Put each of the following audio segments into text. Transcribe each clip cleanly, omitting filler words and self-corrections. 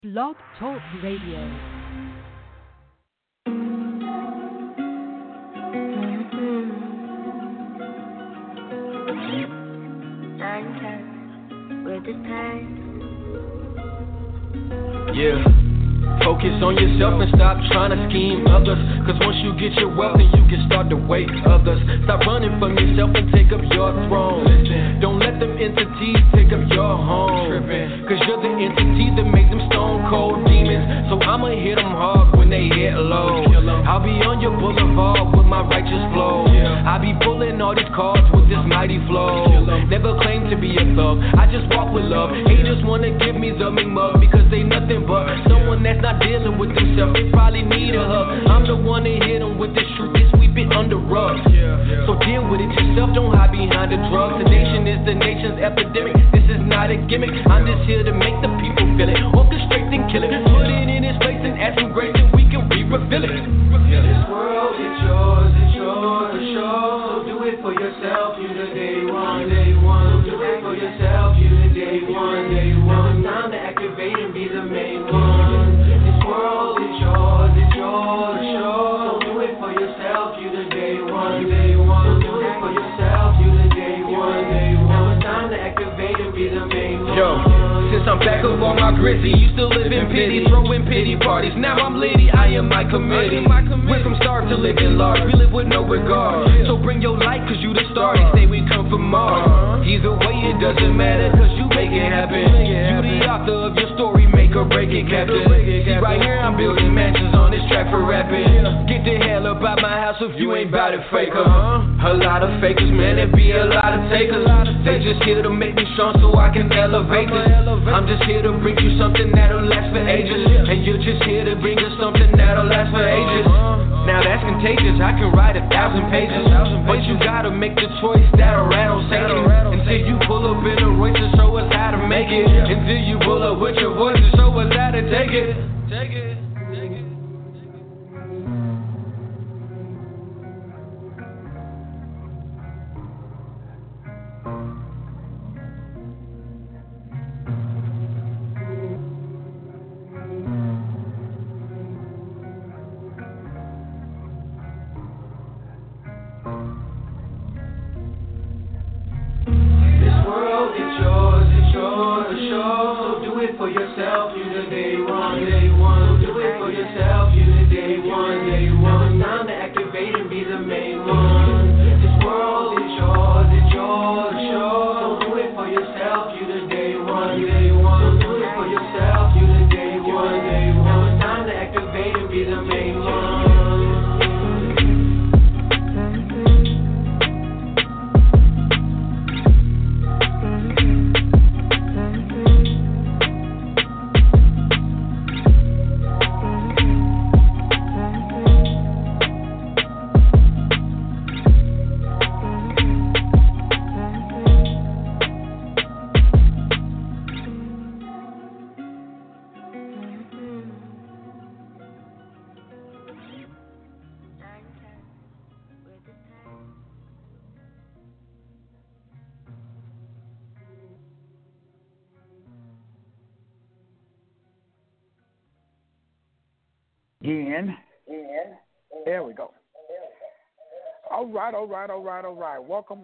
Blog Talk Radio. With the time. Yeah. Focus on yourself and stop trying to scheme others. Cause once you get your wealth, then you can start to wait others. Stop running from yourself and take up your throne. Don't let them entities take up your home. Cause you're the entity that makes them stone cold demons. So I'ma hit them hard when they hit low. I'll be on your boulevard with my righteous flow. I be pulling all these cards with this mighty flow. Never claim to be a thug, I just walk with love. Haters wanna give me the mean mug because they nothing but someone that's not dealing with themselves. They probably need a hug. I'm the one that hit them with this truth, they sweep it under rugs. So deal with it yourself, don't hide behind the drugs. The nation is the nation's epidemic, this is not a gimmick. I'm just here to make the people feel it, orchestrate and kill it. Put it in its place and add some grace and we can refill it. This world is yours, it's yours to show. So do it for yourself, you the day one, day one. Do it for yourself, you the day one, day one. Time to activate and be the main one. This world is yours to show. So do it for yourself, you the day one, day one. Do it for yourself, you the day one, day one. Time to activate and be the main one. Yo. Since I'm back up on my grizzy, used to live in pity, throwing pity parties. Now I'm litty, I am my committee. Went from starved to living large, we live with no regard. So bring your light, cause you the star, they say we come from Mars. Either way, it doesn't matter, cause you make it happen. You the author of your story, make or break it, Captain. See, right here I'm building mansions on this track for rapping. Get the hell up out my house if you ain't bout it, faker. A lot of fakers, man, there be a lot of takers. They just here to make me strong so I can elevate this. I'm just here to bring you something that'll last for ages. And you're just here to bring us something that'll last for ages. Now that's contagious, I can write 1,000 pages. But you gotta make the choice that'll rattle Satan. Until you pull up in a Royce to show us how to make it. Until you pull up with your voice to show us how to take it. Take it. For yourself, you the day one, day one. Do it for yourself, you the day one, day one. Time to activate and be the main one. This world is yours, it's yours to show. So do it for yourself, you the day one, day one. Do it for yourself, you the day one, day one. Time to activate and be the main one. Again. There we go. All right. Welcome.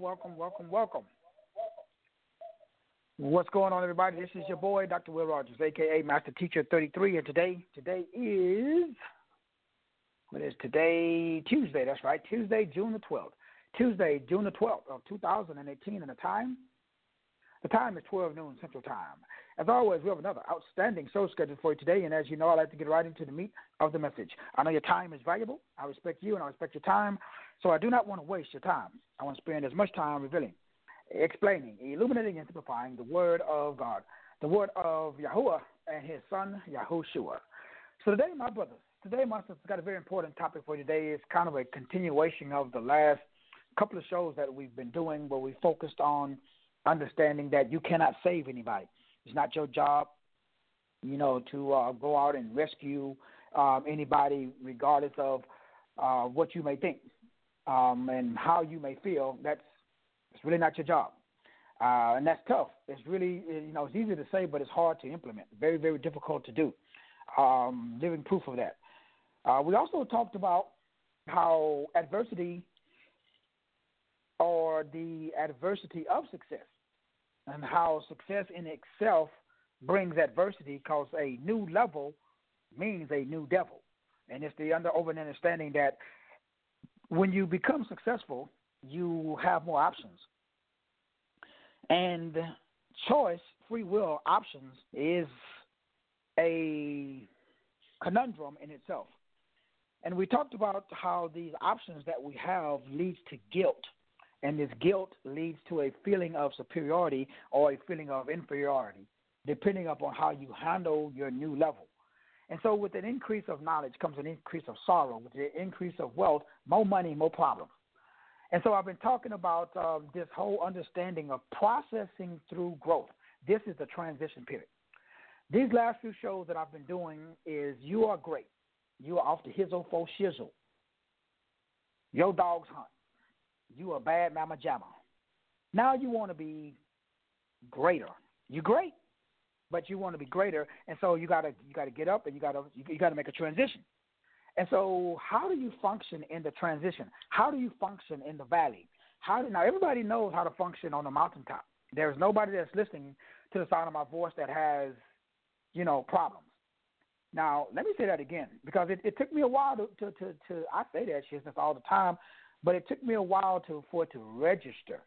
What's going on, everybody? This is your boy, Dr. Will Rogers, a.k.a. Master Teacher 33, and today is, what is today? Tuesday, that's right, Tuesday, June the 12th. Tuesday, June the 12th of 2018, and the time is 12 noon Central Time. As always, we have another outstanding show scheduled for you today, and as you know, I like to get right into the meat of the message. I know your time is valuable. I respect you, and I respect your time, so I do not want to waste your time. I want to spend as much time revealing, explaining, illuminating, and simplifying the Word of God, the Word of Yahuwah and His Son, Yahushua. So today, my brothers, my sisters, got a very important topic for you today. It's kind of a continuation of the last couple of shows that we've been doing where we focused on understanding that you cannot save anybody. It's not your job, to go out and rescue anybody regardless of what you may think and how you may feel. It's really not your job. And that's tough. It's really, it's easy to say, but it's hard to implement. Very, very difficult to do. living proof of that. We also talked about how adversity or the adversity of success and how success in itself brings adversity because a new level means a new devil. And it's the understanding that when you become successful, you have more options. And choice, free will, options is a conundrum in itself. And we talked about how these options that we have leads to guilt. And this guilt leads to a feeling of superiority or a feeling of inferiority, depending upon how you handle your new level. And so with an increase of knowledge comes an increase of sorrow. With the increase of wealth, more money, more problems. And so I've been talking about this whole understanding of processing through growth. This is the transition period. These last few shows that I've been doing is you are great. You are off the hizzle fo shizzle. Your dogs hunt. You are bad mama jamma. Now you want to be greater. You're great, but you want to be greater, and so you gotta get up and you gotta make a transition. And so how do you function in the transition? How do you function in the valley? Now everybody knows how to function on the mountaintop. There's nobody that's listening to the sound of my voice that has, problems. Now, let me say that again, because it took me a while to I say that shit all the time, but it took me a while for it to register.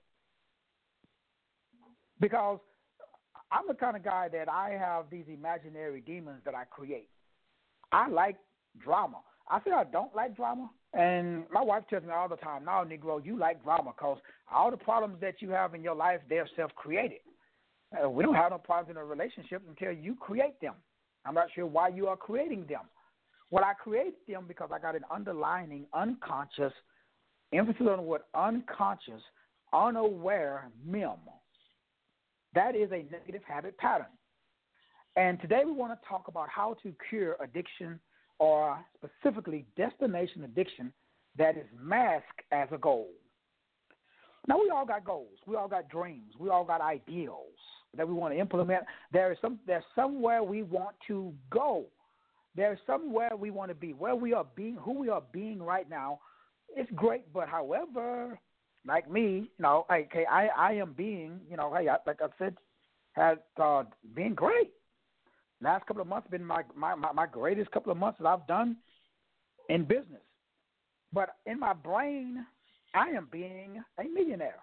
Because I'm the kind of guy that I have these imaginary demons that I create. I like drama. I say I don't like drama, and my wife tells me all the time, no, Negro, you like drama because all the problems that you have in your life, they're self-created. We don't have no problems in a relationship until you create them. I'm not sure why you are creating them. Well, I create them because I got an underlining unconscious, emphasis on the word unconscious, unaware mem. That is a negative habit pattern. And today we want to talk about how to cure addiction, or specifically destination addiction that is masked as a goal. Now, we all got goals. We all got dreams. We all got ideals that we want to implement. There's somewhere we want to go. There's somewhere we want to be. Where we are being, who we are being right now, it's great. But however, like me, I am being, like I said, has been great. Last couple of months have been my greatest couple of months that I've done in business. But in my brain, I am being a millionaire.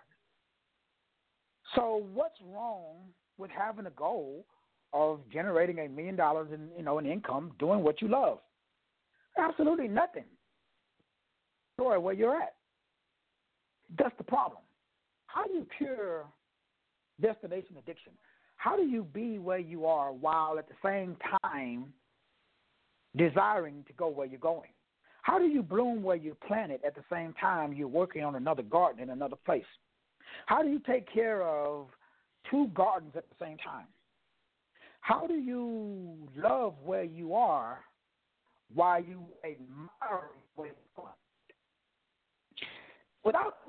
So what's wrong with having a goal of generating $1 million in income, doing what you love? Absolutely nothing. Sure, where you're at. That's the problem. How do you cure destination addiction? How do you be where you are while at the same time desiring to go where you're going? How do you bloom where you're planted at the same time you're working on another garden in another place? How do you take care of two gardens at the same time? How do you love where you are while you admire where you're going? Without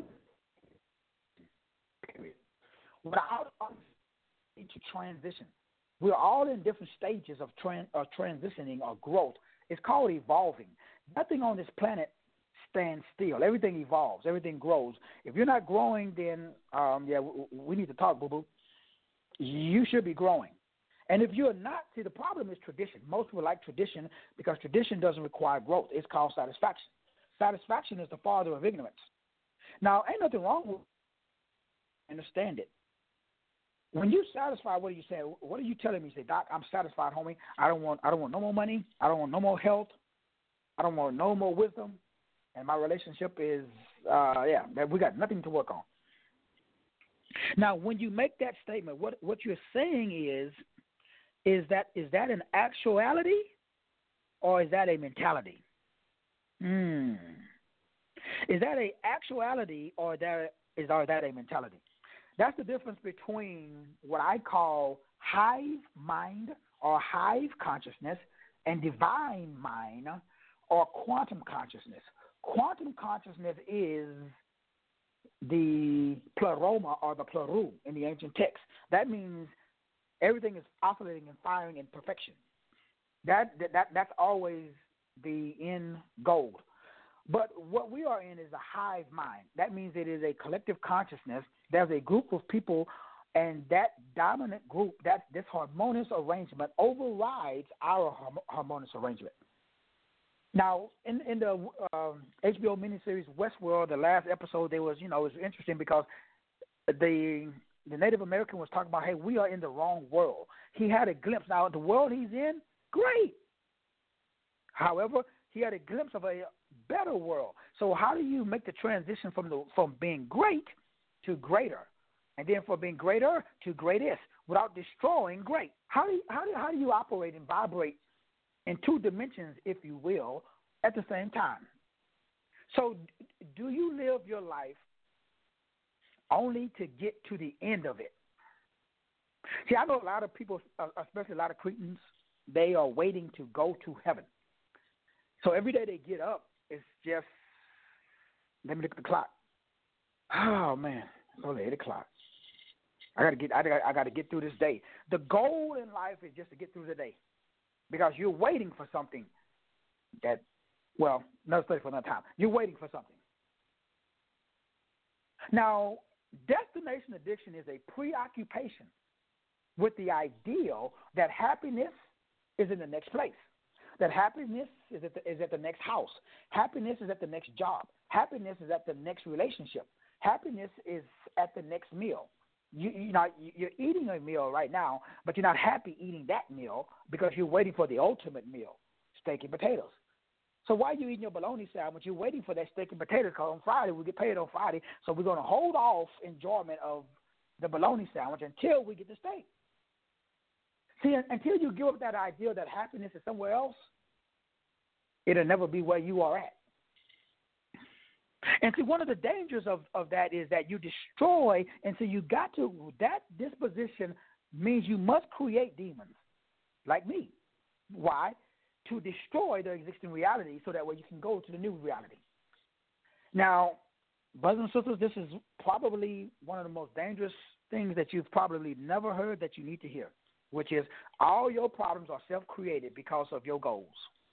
to transition, we're all in different stages of transitioning or growth. It's called evolving. Nothing on this planet stands still. Everything evolves. Everything grows. If you're not growing, then we need to talk, boo-boo. You should be growing. And if you're not, see, the problem is tradition. Most people like tradition because tradition doesn't require growth. It's called satisfaction. Satisfaction is the father of ignorance. Now, ain't nothing wrong with it. Understand it. When you satisfy, what do you say? What are you telling me? You say, Doc, I'm satisfied, homie. I don't want no more money. I don't want no more health. I don't want no more wisdom. And my relationship is, we got nothing to work on. Now, when you make that statement, what you're saying is that an actuality or is that a mentality? Is that an actuality or that a mentality? That's the difference between what I call hive mind or hive consciousness and divine mind or quantum consciousness. Quantum consciousness is the pleroma or the pleru in the ancient text. That means everything is oscillating and firing in perfection. That's always the end goal. But what we are in is a hive mind. That means it is a collective consciousness. There's a group of people, and that dominant group, this harmonious arrangement overrides our harmonious arrangement. Now, in the HBO miniseries Westworld, the last episode, there was, it was interesting because the Native American was talking about, hey, we are in the wrong world. He had a glimpse. Now, the world he's in, great. However, he had a glimpse of a better world. So how do you make the transition from being great to greater, and then from being greater to greatest without destroying great? How do you operate and vibrate in two dimensions, if you will, at the same time? So do you live your life only to get to the end of it? See, I know a lot of people, especially a lot of Cretans, they are waiting to go to heaven. So every day they get up, it's just, let me look at the clock. Oh man, it's only 8 o'clock. I gotta get through this day. The goal in life is just to get through the day, because you're waiting for something that, well, another story for another time. You're waiting for something. Now, destination addiction is a preoccupation with the ideal that happiness is in the next place, that happiness is at the next house, happiness is at the next job, happiness is at the next relationship, happiness is at the next meal. You're eating a meal right now, but you're not happy eating that meal because you're waiting for the ultimate meal, steak and potatoes. So while you're eating your bologna sandwich, you're waiting for that steak and potatoes, because on Friday, we get paid on Friday, so we're going to hold off enjoyment of the bologna sandwich until we get the steak. See, until you give up that idea that happiness is somewhere else, it'll never be where you are at. And see, one of the dangers of that is that you destroy, and so you got to, that disposition means you must create demons, like me. Why? To destroy the existing reality so that way you can go to the new reality. Now, brothers and sisters, this is probably one of the most dangerous things that you've probably never heard that you need to hear, which is all your problems are self-created because of your goals.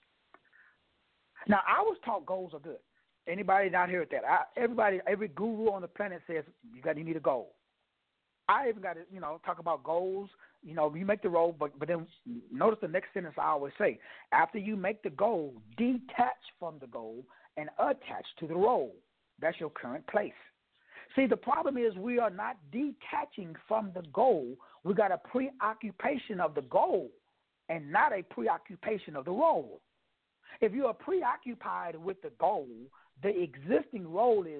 Now, I was taught goals are good. Anybody not heard that? Every guru on the planet says you need a goal. I even got to, talk about goals. You make the goal, but then notice the next sentence I always say. After you make the goal, detach from the goal and attach to the role. That's your current place. See, the problem is we are not detaching from the goal. We got a preoccupation of the goal and not a preoccupation of the role. If you are preoccupied with the goal, the existing role is,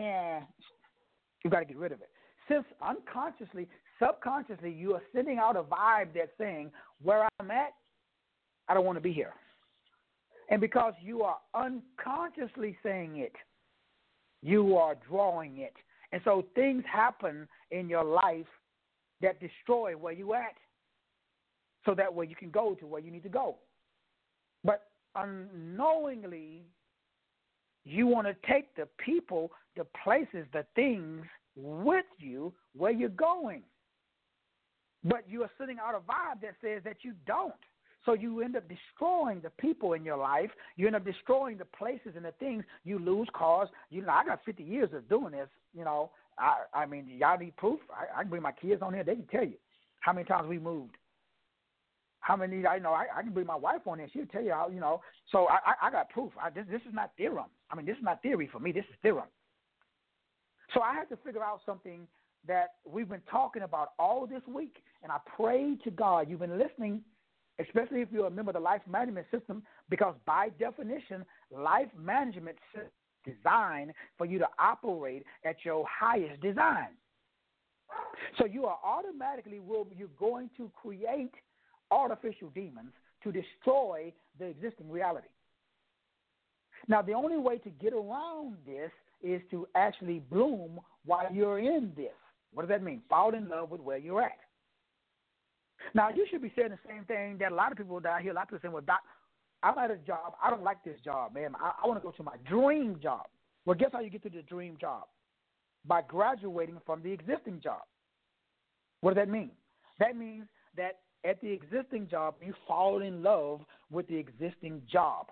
you got to get rid of it. Since unconsciously, subconsciously, you are sending out a vibe that's saying, where I'm at, I don't want to be here. And because you are unconsciously saying it, you are drawing it. And so things happen in your life that destroy where you at, so that way you can go to where you need to go. But unknowingly, you want to take the people, the places, the things with you where you're going. But you are sending out a vibe that says that you don't. So you end up destroying the people in your life. You end up destroying the places and the things. You lose cars. I got 50 years of doing this. I mean, y'all need proof? I can bring my kids on here. They can tell you how many times we moved. How many, I can bring my wife on here. She'll tell you how, So I got proof. This is not theorem. I mean, this is not theory for me. This is theorem. So I had to figure out something that we've been talking about all this week, and I pray to God you've been listening, especially if you're a member of the life management system, because by definition, life management is designed for you to operate at your highest design. So you are automatically, you're going to create artificial demons to destroy the existing reality. Now, the only way to get around this is to actually bloom while you're in this. What does that mean? Fall in love with where you're at. Now, you should be saying the same thing that a lot of people down here, a lot of people saying, well, Doc, I'm at a job. I don't like this job, man. I want to go to my dream job. Well, guess how you get to the dream job? By graduating from the existing job. What does that mean? That means that at the existing job, you fall in love with the existing job.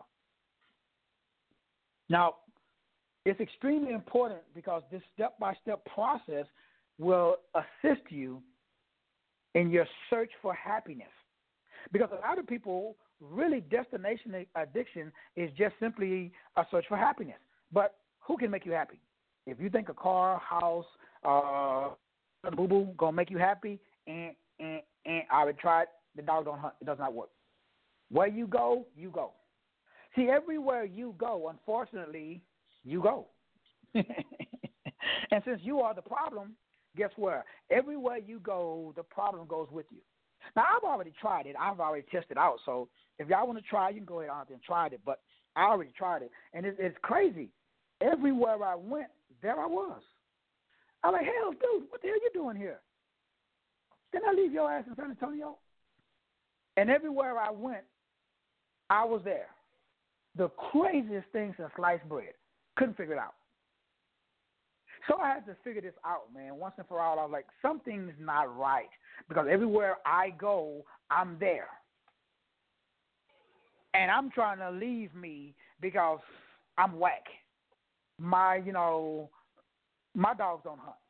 Now, it's extremely important because this step-by-step process will assist you in your search for happiness. Because a lot of people, really, destination addiction is just simply a search for happiness. But who can make you happy? If you think a car, house, boo-boo going to make you happy, I would try it, the dog don't hunt. It does not work. Where you go, you go. See, everywhere you go, unfortunately, you go. And since you are the problem, guess where? Everywhere you go, the problem goes with you. Now, I've already tried it. I've already tested out. So if y'all want to try, you can go ahead out there and try it. But I already tried it. And it's crazy. Everywhere I went, there I was. I'm like, hell, dude, what the hell you doing here? Didn't I leave your ass in San Antonio? And everywhere I went, I was there. The craziest thing since sliced bread. Couldn't figure it out. So I had to figure this out, man. Once and for all, I was like, something's not right. Because everywhere I go, I'm there. And I'm trying to leave me because I'm whack. My dogs don't hunt.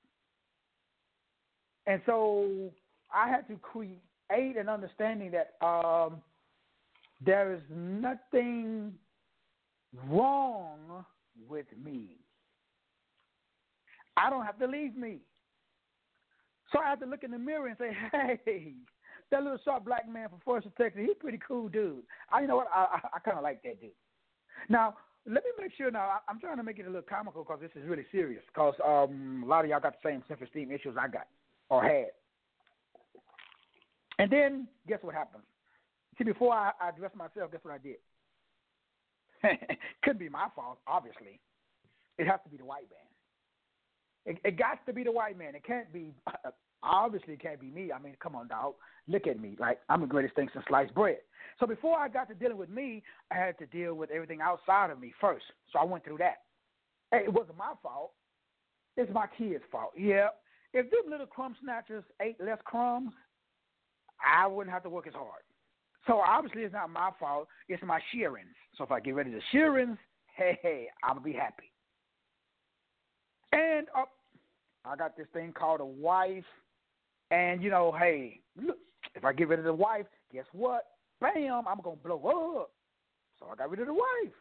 And so I had to create an understanding that there is nothing wrong with me. I don't have to leave me. So I had to look in the mirror and say, hey, that little short black man from Forest, Texas, he's a pretty cool dude. You know what? I kind of like that dude. Now, let me make sure now, I'm trying to make it a little comical because this is really serious because a lot of y'all got the same self-esteem issues I got or had. And then, guess what happens? See, before I addressed myself, guess what I did? Couldn't be my fault, obviously. It has to be the white man. It got to be the white man. It can't be, obviously it can't be me. I mean, come on, dog. Look at me. Like, I'm the greatest thing since sliced bread. So before I got to dealing with me, I had to deal with everything outside of me first. So I went through that. Hey, it wasn't my fault. It's my kids' fault. Yeah. If them little crumb snatchers ate less crumbs, I wouldn't have to work as hard. So obviously it's not my fault. It's my shearings. So if I get rid of the shearings, hey, I'm going to be happy. And I got this thing called a wife. And, hey, look, if I get rid of the wife, guess what? Bam, I'm going to blow up. So I got rid of the wife.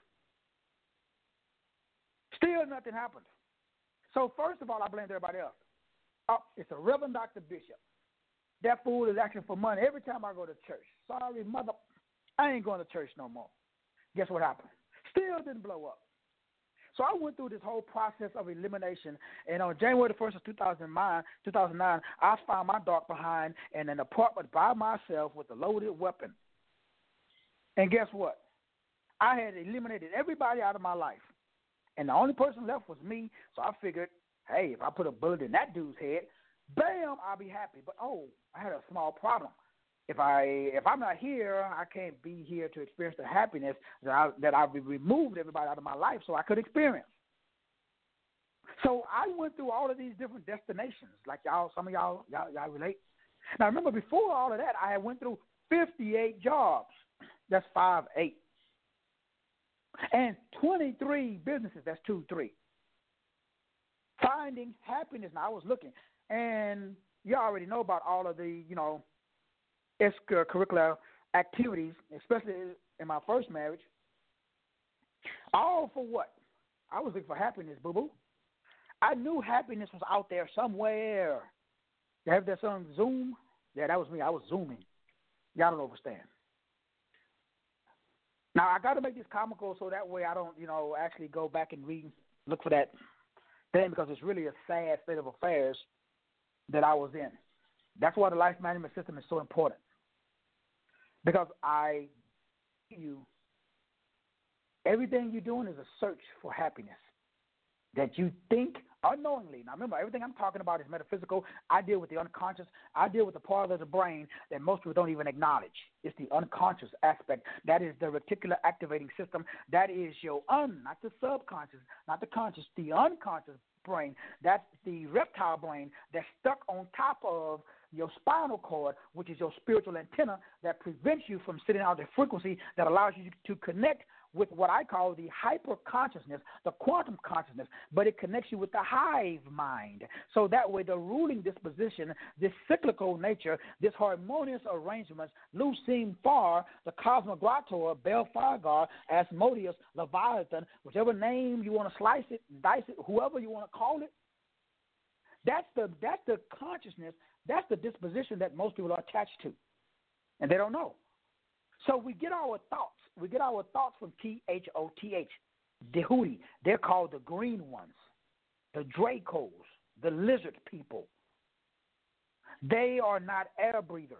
Still nothing happened. So first of all, I blamed everybody else. It's a Reverend Dr. Bishop. That fool is asking for money every time I go to church. Sorry, mother, I ain't going to church no more. Guess what happened? Still didn't blow up. So I went through this whole process of elimination, and on January the 1st of 2009, I found my dog behind in an apartment by myself with a loaded weapon. And guess what? I had eliminated everybody out of my life, and the only person left was me, so I figured, hey, if I put a bullet in that dude's head, bam, I'll be happy. But, I had a small problem. If I'm not here, I can't be here to experience the happiness that I've removed everybody out of my life so I could experience. So I went through all of these different destinations, like some of y'all relate. Now, remember, before all of that, I had went through 58 jobs. That's 5-8. And 23 businesses. That's 2-3. Finding happiness. Now, I was looking, and you already know about all of the, extracurricular activities, especially in my first marriage. All for what? I was looking for happiness, boo-boo. I knew happiness was out there somewhere. You have that song, Zoom? Yeah, that was me. I was zooming. Y'all don't understand. Now, I got to make this comical so that way I don't, actually go back and look for that thing because it's really a sad state of affairs that I was in. That's why the life management system is so important. Because everything you're doing is a search for happiness that you think unknowingly. Now, remember, everything I'm talking about is metaphysical. I deal with the unconscious. I deal with the part of the brain that most people don't even acknowledge. It's the unconscious aspect. That is the reticular activating system. That is your not the subconscious, not the conscious, the unconscious brain. That's the reptile brain that's stuck on top of your spinal cord, which is your spiritual antenna that prevents you from sending out a frequency that allows you to connect with what I call the hyper consciousness, the quantum consciousness, but it connects you with the hive mind. So that way the ruling disposition, this cyclical nature, this harmonious arrangement, Lucine Far, the Cosmogrator, Belphegor, Asmodeus, Leviathan, whichever name you want to slice it, dice it, whoever you want to call it, that's the consciousness, that's the disposition that most people are attached to, and they don't know. So we get our thoughts. We get our thoughts from Thoth, Dehudi. They're called the green ones, the Dracos, the lizard people. They are not air breathers.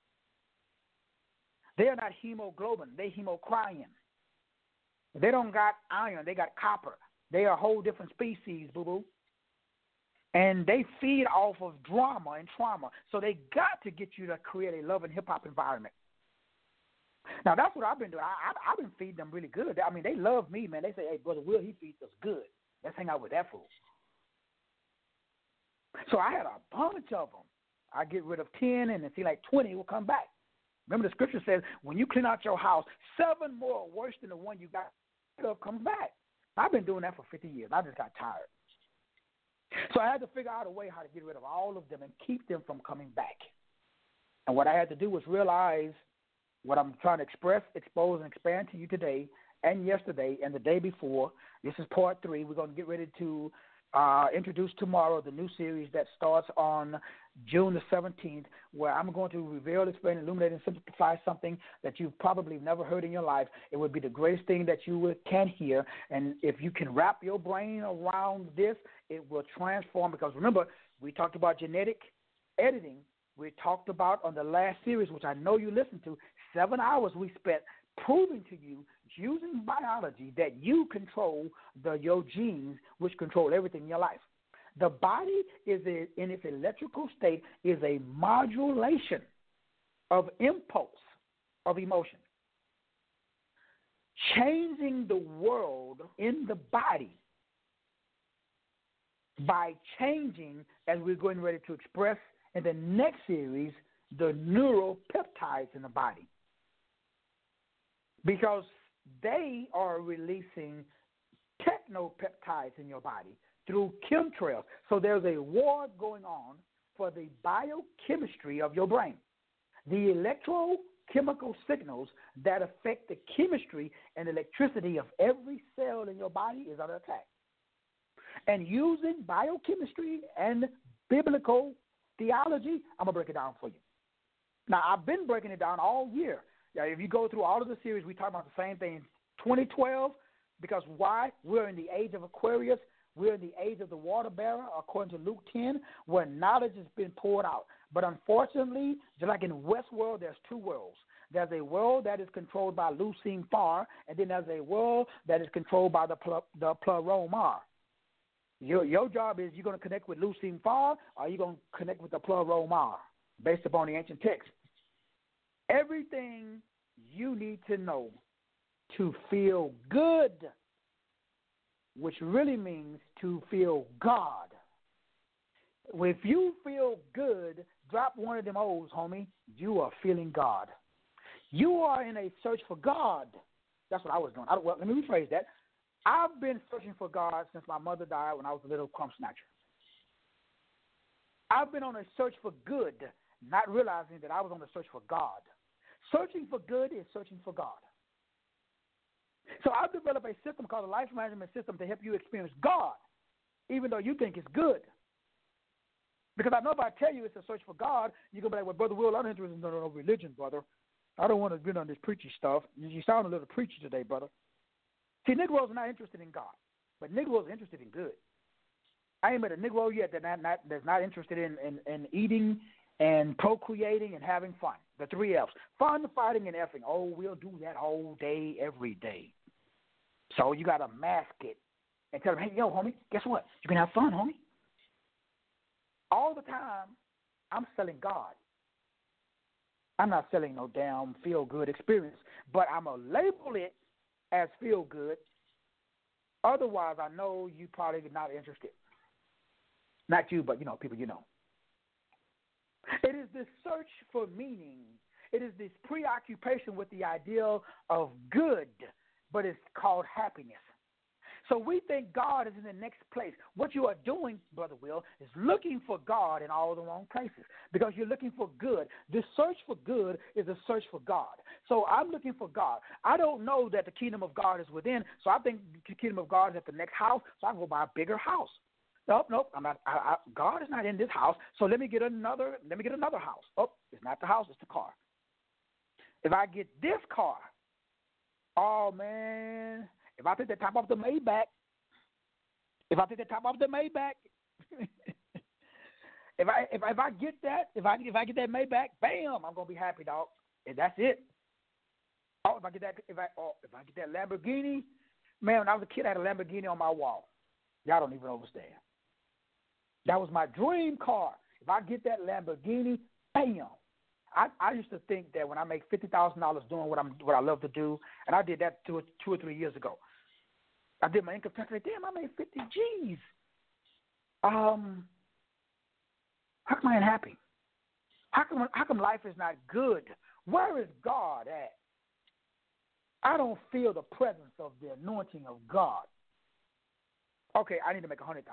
They are not hemoglobin. They're hemocrine. They don't got iron. They got copper. They are a whole different species, boo-boo. And they feed off of drama and trauma. So they got to get you to create a love and hip-hop environment. Now, that's what I've been doing. I've been feeding them really good. I mean, they love me, man. They say, hey, Brother Will, he feeds us good. Let's hang out with that fool. So I had a bunch of them. I get rid of 10, and it seems like 20 will come back. Remember, the scripture says, when you clean out your house, 7 more worse than the one you got rid of comes back. I've been doing that for 50 years. I just got tired. So I had to figure out a way how to get rid of all of them and keep them from coming back. And what I had to do was realize what I'm trying to express, expose, and expand to you today and yesterday and the day before. This is part 3. We're going to get ready to introduce tomorrow the new series that starts on June the 17th, where I'm going to reveal, explain, illuminate, and simplify something that you've probably never heard in your life. It would be the greatest thing that you can hear. And if you can wrap your brain around this, it will transform. Because remember, we talked about genetic editing. We talked about on the last series, which I know you listened to, 7 hours we spent proving to you, using biology, that you control your genes, which control everything in your life. The body is in its electrical state is a modulation of impulse, of emotion. Changing the world in the body by changing, as we're going ready to express in the next series, the neuropeptides in the body. Because they are releasing technopeptides in your body through chemtrails. So there's a war going on for the biochemistry of your brain. The electrochemical signals that affect the chemistry and electricity of every cell in your body is under attack. And using biochemistry and biblical theology, I'm going to break it down for you. Now, I've been breaking it down all year. Yeah, if you go through all of the series, we talk about the same thing. 2012, because why? We're in the age of Aquarius. We're in the age of the water bearer, according to Luke 10, where knowledge has been poured out. But unfortunately, just like in Westworld, there's 2 worlds. There's a world that is controlled by Lucine Far, and then there's a world that is controlled by the Pleromar. Your job is, you're going to connect with Lucine Far, or you're going to connect with the Pleromar, based upon the ancient text. Everything you need to know to feel good, which really means to feel God. If you feel good, drop one of them O's, homie. You are feeling God. You are in a search for God. That's what I was doing. Well, let me rephrase that. I've been searching for God since my mother died when I was a little crumb snatcher. I've been on a search for good, not realizing that I was on a search for God. Searching for good is searching for God. So I've developed a system called a life management system to help you experience God, even though you think it's good. Because I know if I tell you it's a search for God, you're going to be like, well, Brother Will, I'm not interested in no religion, brother. I don't want to get on this preachy stuff. You sound a little preachy today, brother. See, Negroes are not interested in God, but Negroes are interested in good. I ain't met a Negro yet that's not interested in eating and procreating and having fun. The 3 F's. Fun, fighting, and effing. Oh, we'll do that all day, every day. So you got to mask it and tell them, hey, yo, homie, guess what? You can have fun, homie. All the time, I'm selling God. I'm not selling no damn feel-good experience, but I'm going to label it as feel-good. Otherwise, I know you probably not interested. Not you, but, people you know. It is this search for meaning. It is this preoccupation with the ideal of good, but it's called happiness. So we think God is in the next place. What you are doing, Brother Will, is looking for God in all the wrong places because you're looking for good. The search for good is a search for God. So I'm looking for God. I don't know that the kingdom of God is within, so I think the kingdom of God is at the next house, so I can go buy a bigger house. Nope. I'm not. God is not in this house, so let me get another house. Oh, it's not the house, it's the car. If I get this car, oh man. If I take the top off the Maybach, if I get that Maybach, bam, I'm gonna be happy, dog. And that's it. Oh, if I get that Lamborghini, man, when I was a kid, I had a Lamborghini on my wall. Y'all don't even understand. That was my dream car. If I get that Lamborghini, bam. I used to think that when I make $50,000 doing what I love to do, and I did that 2 or 3 years ago. I did my income tax. I said, damn, I made 50 G's. How come I ain't happy? How come life is not good? Where is God at? I don't feel the presence of the anointing of God. Okay, I need to make 100,000.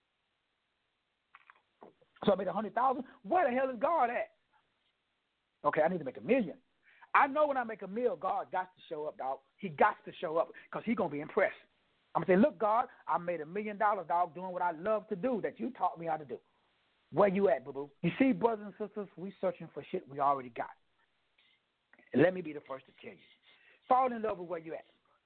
So I made 100,000. Where the hell is God at? Okay, I need to make $1 million. I know when I make $1 million, God got to show up, dog. He got to show up because he's going to be impressed. I'm going to say, look, God, I made $1 million, dog, doing what I love to do that you taught me how to do. Where you at, boo-boo? You see, brothers and sisters, we searching for shit we already got. And let me be the first to tell you. Fall in love with where you at.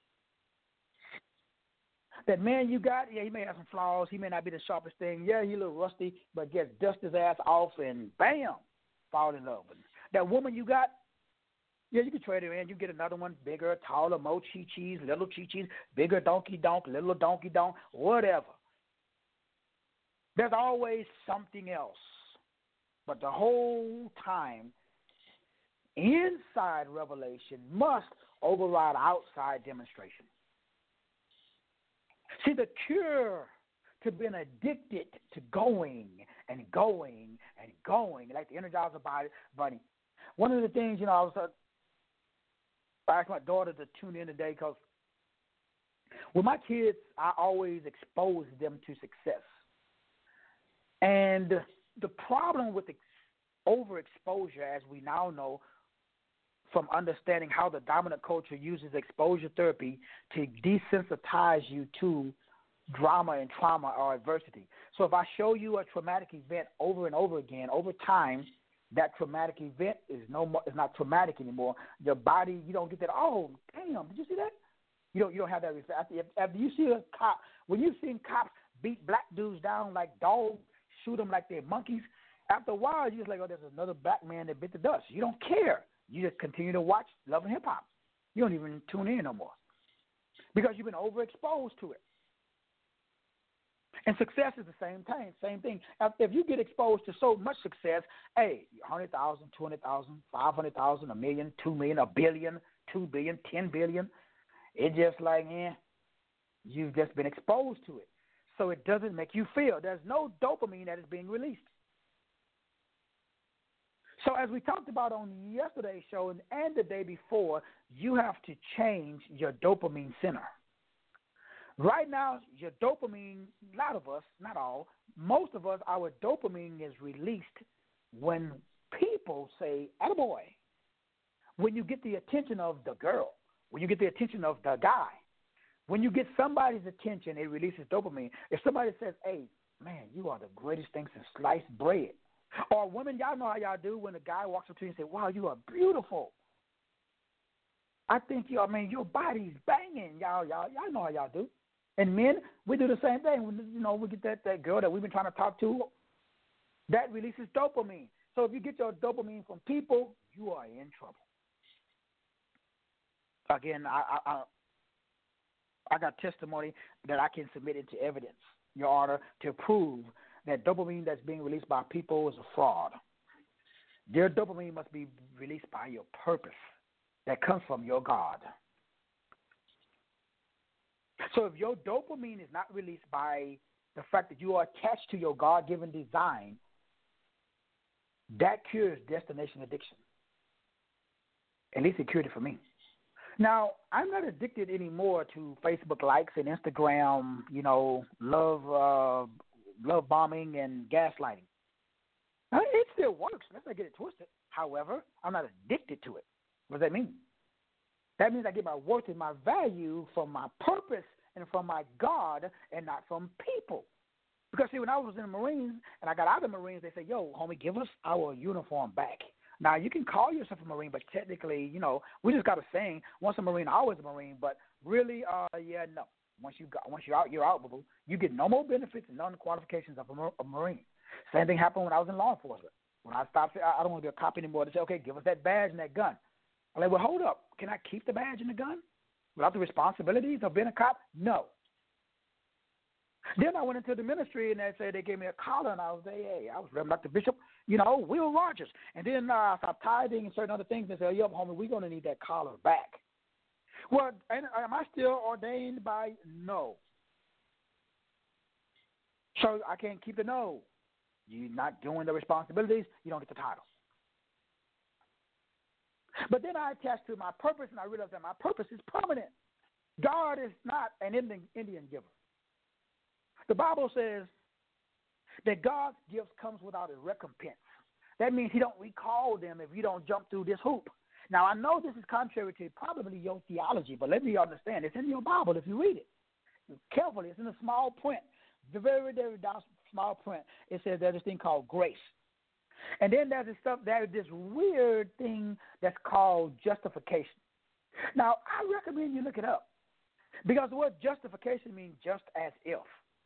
That man you got, yeah, he may have some flaws. He may not be the sharpest thing. Yeah, he a little rusty, but just dust his ass off and bam, fall in love with him. That woman you got, yeah, you can trade her in. You get another one, bigger, taller, more chi-chis, little chi-chis, bigger donkey-donk, little donkey-donk, whatever. There's always something else. But the whole time, inside revelation must override outside demonstration. See, the cure to being addicted to going and going and going, like the Energizer Bunny. One of the things, I asked my daughter to tune in today because with my kids, I always expose them to success. And the problem with overexposure, as we now know from understanding how the dominant culture uses exposure therapy to desensitize you to drama and trauma or adversity. So if I show you a traumatic event over and over again, over time, that traumatic event is not traumatic anymore. Your body, you don't get that. Oh, damn! Did you see that? You don't have that. After you see a cop, when you've seen cops beat black dudes down like dogs, shoot them like they're monkeys. After a while, you're just like, oh, there's another black man that bit the dust. You don't care. You just continue to watch Love and Hip Hop. You don't even tune in no more because you've been overexposed to it. And success is the same thing. If you get exposed to so much success, hey, 100,000, 200,000, 500,000, 1 million, 2 million, 1 billion, 2 billion, 10 billion, it's just like, you've just been exposed to it. So it doesn't make you feel. There's no dopamine that is being released. So as we talked about on yesterday's show and the day before, you have to change your dopamine center. Right now, your dopamine, a lot of us, not all, most of us, our dopamine is released when people say, attaboy, when you get the attention of the girl, when you get the attention of the guy, when you get somebody's attention, it releases dopamine. If somebody says, hey, man, you are the greatest thing since sliced bread. Or women, y'all know how y'all do when a guy walks up to you and say, wow, you are beautiful. I think your body's banging. Y'all know how y'all do. And men, we do the same thing. We get that girl that we've been trying to talk to. That releases dopamine. So if you get your dopamine from people, you are in trouble. Again, I got testimony that I can submit into evidence, Your Honor, to prove that dopamine that's being released by people is a fraud. Their dopamine must be released by your purpose that comes from your God. So if your dopamine is not released by the fact that you are attached to your God-given design, that cures destination addiction. At least it cured it for me. Now, I'm not addicted anymore to Facebook likes and Instagram, love bombing and gaslighting. Now, it still works. Let's not get it twisted. However, I'm not addicted to it. What does that mean? That means I get my worth and my value from my purpose and from my God and not from people. Because, see, when I was in the Marines and I got out of the Marines, they said, yo, homie, give us our uniform back. Now, you can call yourself a Marine, but technically, we just got a saying, once a Marine, always a Marine. But really, no. Once you're out, you're out, boo-boo. You get no more benefits and none qualifications of a Marine. Same thing happened when I was in law enforcement. When I stopped, I don't want to be a cop anymore. They say, okay, give us that badge and that gun. I'm like, well, hold up. Can I keep the badge and the gun without the responsibilities of being a cop? No. Then I went into the ministry, and they said they gave me a collar, and I was Reverend Dr. Bishop, Will Rogers. And then I stopped tithing and certain other things, and said, yo, homie, we're going to need that collar back. Well, am I still ordained by? No. So I can't keep the no. You're not doing the responsibilities, you don't get the title. But then I attached to my purpose, and I realized that my purpose is permanent. God is not an Indian giver. The Bible says that God's gifts comes without a recompense. That means he don't recall them if you don't jump through this hoop. Now, I know this is contrary to probably your theology, but let me understand. It's in your Bible if you read it. Carefully, it's in a small print, the very, very small print. It says there's this thing called grace. And then there's this weird thing that's called justification. Now, I recommend you look it up because the word justification means just as if.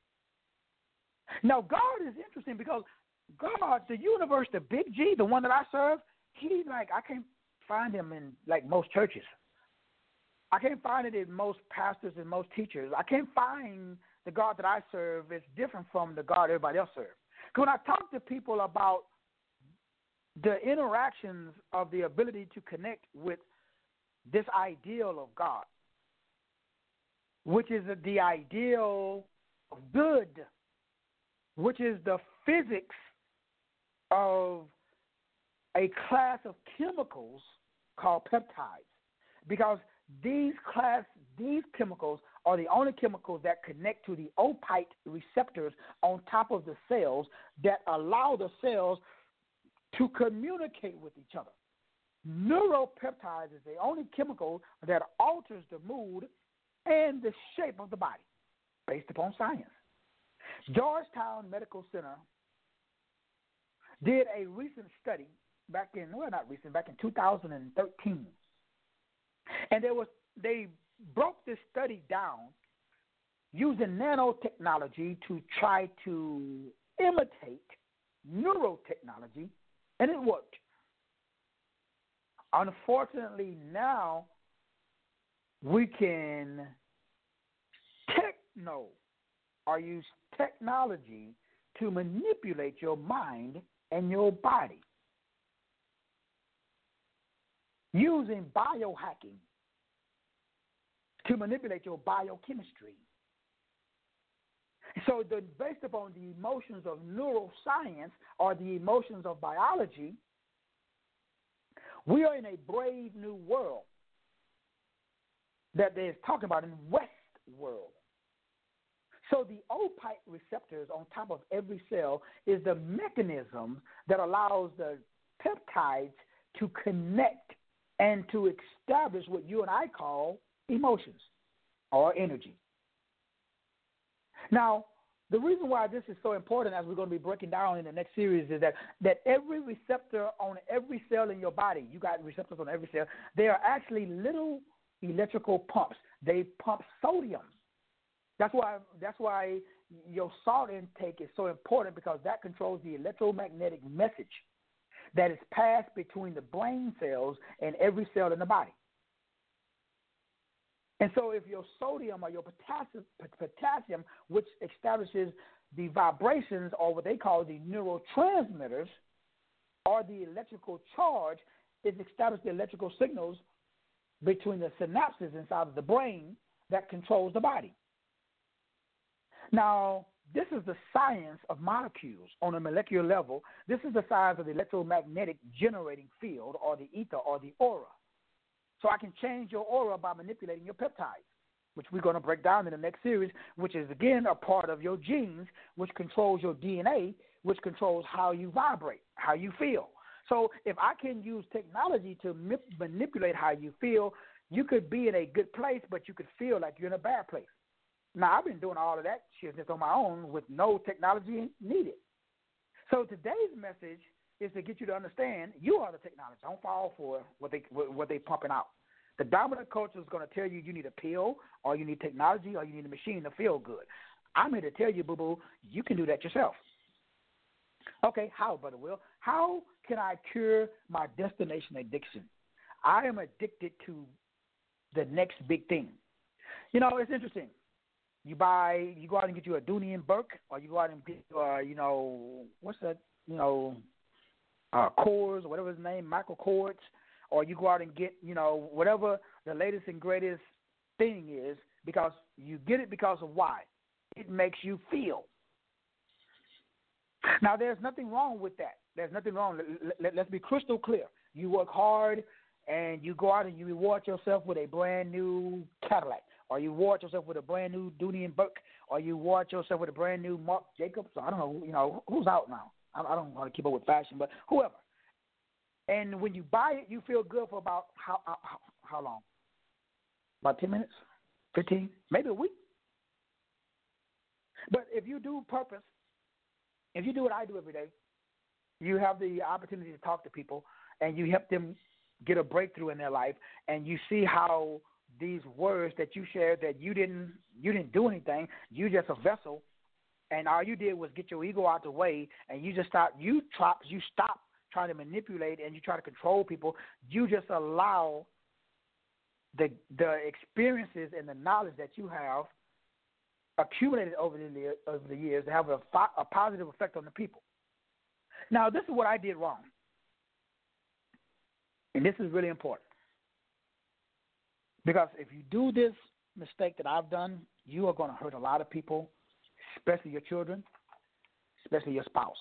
Now, God is interesting because God, the universe, the big G, the one that I serve, I can't find him in most churches. I can't find it in most pastors and most teachers. I can't find the God that I serve is different from the God everybody else serves. Because when I talk to people about the interactions of the ability to connect with this ideal of God, which is the ideal of good, which is the physics of a class of chemicals called peptides, because these chemicals are the only chemicals that connect to the opite receptors on top of the cells that allow the cells to communicate with each other. Neuropeptides is the only chemical that alters the mood and the shape of the body based upon science. Georgetown Medical Center did a recent study back in 2013. And they broke this study down using nanotechnology to try to imitate neurotechnology, and it worked. Unfortunately, now we can use technology to manipulate your mind and your body using biohacking to manipulate your biochemistry. So based upon the emotions of neuroscience or the emotions of biology, we are in a brave new world that they're talking about in West world. So the opite receptors on top of every cell is the mechanism that allows the peptides to connect and to establish what you and I call emotions or energy. Now, the reason why this is so important, as we're going to be breaking down in the next series, is that every receptor on every cell in your body, you got receptors on every cell, they are actually little electrical pumps. They pump sodium. That's why your salt intake is so important, because that controls the electromagnetic message that is passed between the brain cells and every cell in the body. And so if your sodium or your potassium, which establishes the vibrations or what they call the neurotransmitters, or the electrical charge, it establishes the electrical signals between the synapses inside of the brain that controls the body. Now, This is the science of molecules on a molecular level. This is the science of the electromagnetic generating field, or the ether, or the aura. So I can change your aura by manipulating your peptides, which we're going to break down in the next series, which is, again, a part of your genes, which controls your DNA, which controls how you vibrate, how you feel. So if I can use technology to manipulate how you feel, you could be in a good place, but you could feel like you're in a bad place. Now, I've been doing all of that shit just on my own with no technology needed. So today's message is to get you to understand you are the technology. Don't fall for what they pumping out. The dominant culture is going to tell you you need a pill, or you need technology, or you need a machine to feel good. I'm here to tell you, boo-boo, you can do that yourself. Okay, how, Brother Will? How can I cure my destination addiction? I am addicted to the next big thing. You know, it's interesting. You go out and get you a Dooney and Burke, or you go out and get, what's that, Kors, or whatever his name, Michael Kors, or you go out and get, whatever the latest and greatest thing is, because you get it because of why. It makes you feel. Now, there's nothing wrong with that. There's nothing wrong. Let's be crystal clear. You work hard, and you go out and you reward yourself with a brand new Cadillac, or you reward yourself with a brand new Dooney and Burke, or you reward yourself with a brand new Marc Jacobs. I don't know, who's out now. I don't want to keep up with fashion, but whoever. And when you buy it, you feel good for about how long? About 10 minutes, 15, maybe a week. But if you do purpose, if you do what I do every day, you have the opportunity to talk to people, and you help them get a breakthrough in their life, and you see how these words that you shared, that you didn't do anything, you just a vessel, and all you did was get your ego out the way, and you stop trying to manipulate, and you try to control people. You just allow the experiences and the knowledge that you have accumulated over the years to have a positive effect on the people. Now, this is what I did wrong, and this is really important, because if you do this mistake that I've done, you are going to hurt a lot of people, especially your children, especially your spouse.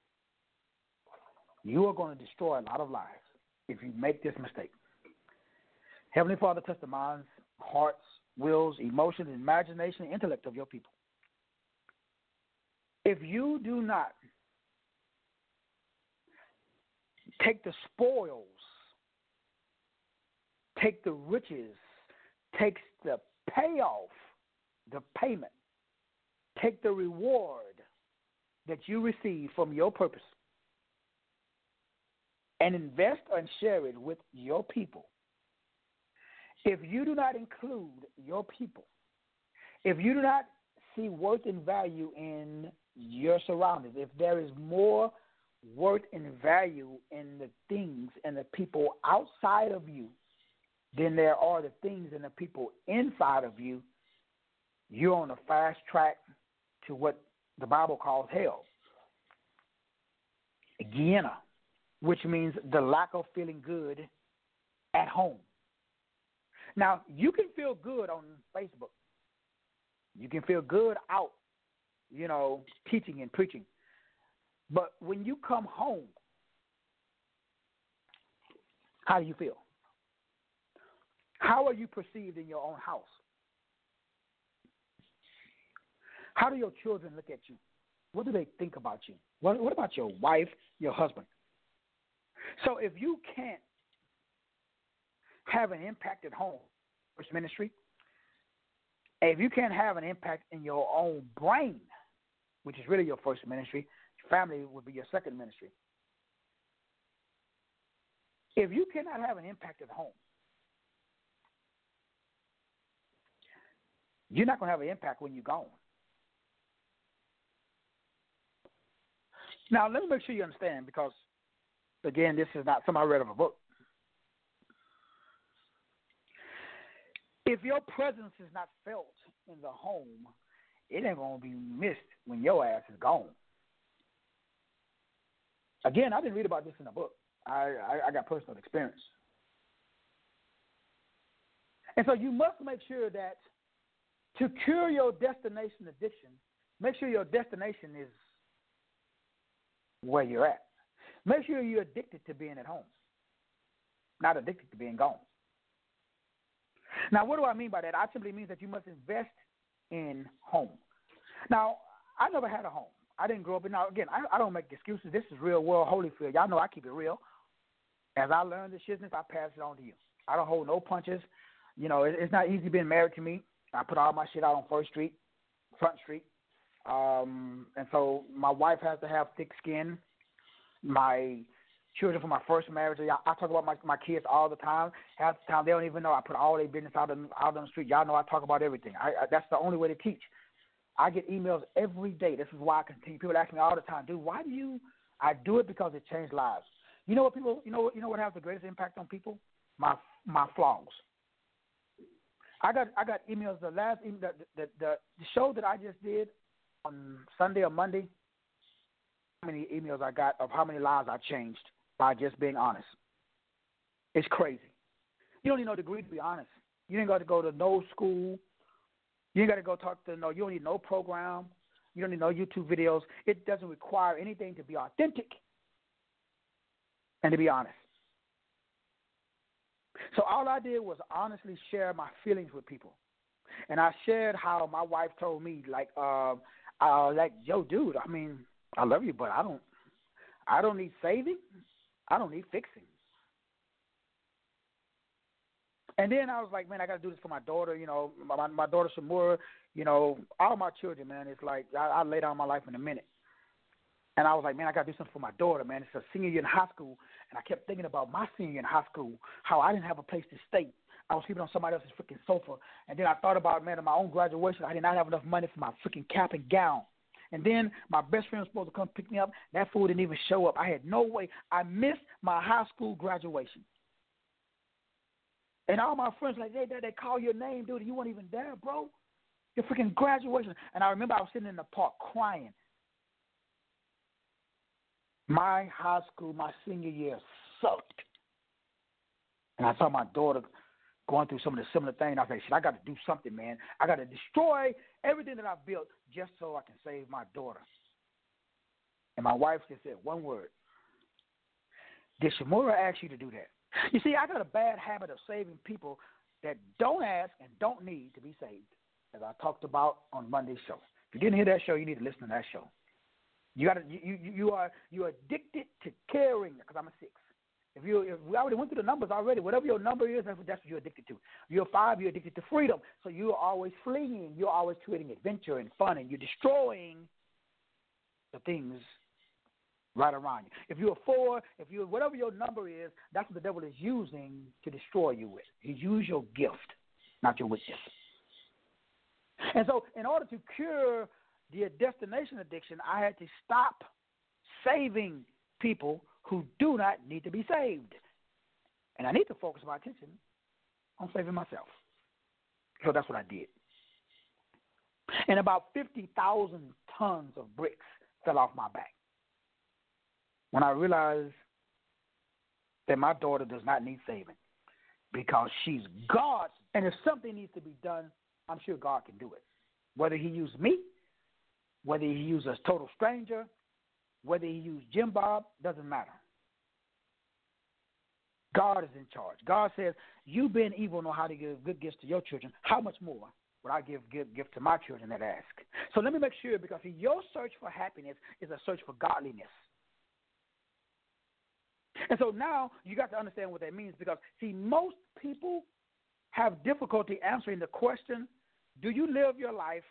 You are going to destroy a lot of lives if you make this mistake. Heavenly Father, touch the minds, hearts, wills, emotions, imagination, and intellect of your people. If you do not take the spoils, take the riches, take the payoff, the payment, take the reward that you receive from your purpose, and invest and share it with your people. If you do not include your people, if you do not see worth and value in your surroundings, if there is more worth and value in the things and the people outside of you than there are the things and the people inside of you, you're on a fast track to what the Bible calls hell. Gehenna, which means the lack of feeling good at home. Now, you can feel good on Facebook. You can feel good out, teaching and preaching. But when you come home, how do you feel? How are you perceived in your own house? How do your children look at you? What do they think about you? What about your wife, your husband? So if you can't have an impact at home, first ministry, and if you can't have an impact in your own brain, which is really your first ministry, family would be your second ministry. If you cannot have an impact at home, you're not going to have an impact when you're gone. Now, let me make sure you understand, because, again, this is not something I read of a book. If your presence is not felt in the home, it ain't going to be missed when your ass is gone. Again, I didn't read about this in a book. I got personal experience. And so you must make sure that to cure your destination addiction, Make sure your destination is where you're at. Make sure you're addicted to being at home, not addicted to being gone. Now, what do I mean by that? I simply mean that you must invest in home. Now, I never had a home. I didn't grow up in. Now, again, I don't make excuses. This is real world Holyfield. Y'all know I keep it real. As I learned this shitness, I pass it on to you. I don't hold no punches. You know, it's not easy being married to me. I put all my shit out on Front Street. And so my wife has to have thick skin. My children from my first marriage, I talk about my kids all the time. Half the time they don't even know. I put all their business out on the street. Y'all know I talk about everything. That's the only way to teach. I get emails every day. This is why I continue. People ask me all the time, dude, why do you? I do it because it changed lives. You know what people? You know what has the greatest impact on people? My flaws. I got emails. The last email, the show that I just did on Sunday or Monday. How many emails I got of how many lives I changed by just being honest. It's crazy. You don't need no degree to be honest. You ain't got to go to no school. You ain't got to go talk to no. You don't need no program. You don't need no YouTube videos. It doesn't require anything to be authentic and to be honest. So all I did was honestly share my feelings with people, and I shared how my wife told me, like, yo, dude. I mean, I love you, but I don't need saving. I don't need fixing. And then I was like, man, I got to do this for my daughter. You know, my daughter Shamura. You know, all my children, man. It's like I lay down my life in a minute. And I was like, man, I got to do something for my daughter, man. It's a senior year in high school, and I kept thinking about my senior year in high school, how I didn't have a place to stay. I was sleeping on somebody else's freaking sofa. And then I thought about, man, at my own graduation, I did not have enough money for my freaking cap and gown. And then my best friend was supposed to come pick me up. That fool didn't even show up. I had no way. I missed my high school graduation. And all my friends like, hey, Dad, they call your name, dude. You weren't even there, bro. Your freaking graduation. And I remember I was sitting in the park crying. My high school, my senior year sucked. And I saw my daughter going through some of the similar things. I said, shit, I got to do something, man. I got to destroy everything that I've built just so I can save my daughter. And my wife just said one word. Did Shamura ask you to do that? You see, I got a bad habit of saving people that don't ask and don't need to be saved, as I talked about on Monday's show. If you didn't hear that show, you need to listen to that show. You're addicted to caring, because I'm a 6. If we already went through the numbers already, whatever your number is, that's what you're addicted to. You're 5, you're addicted to freedom. So you're always fleeing. You're always creating adventure and fun, and you're destroying the things right around you. If you're 4, whatever your number is, that's what the devil is using to destroy you with. He uses your gift, not your witness. And so in order to cure the destination addiction, I had to stop saving people who do not need to be saved. And I need to focus my attention on saving myself. So that's what I did. And about 50,000 tons of bricks fell off my back when I realized that my daughter does not need saving because she's God's. And if something needs to be done, I'm sure God can do it. Whether he used me, whether he used a total stranger, whether he used Jim Bob, doesn't matter. God is in charge. God says, you being evil know how to give good gifts to your children. How much more would I give good gifts to my children that ask? So let me make sure, because your search for happiness is a search for godliness. And so now you got to understand what that means, because, see, most people have difficulty answering the question, do you live your life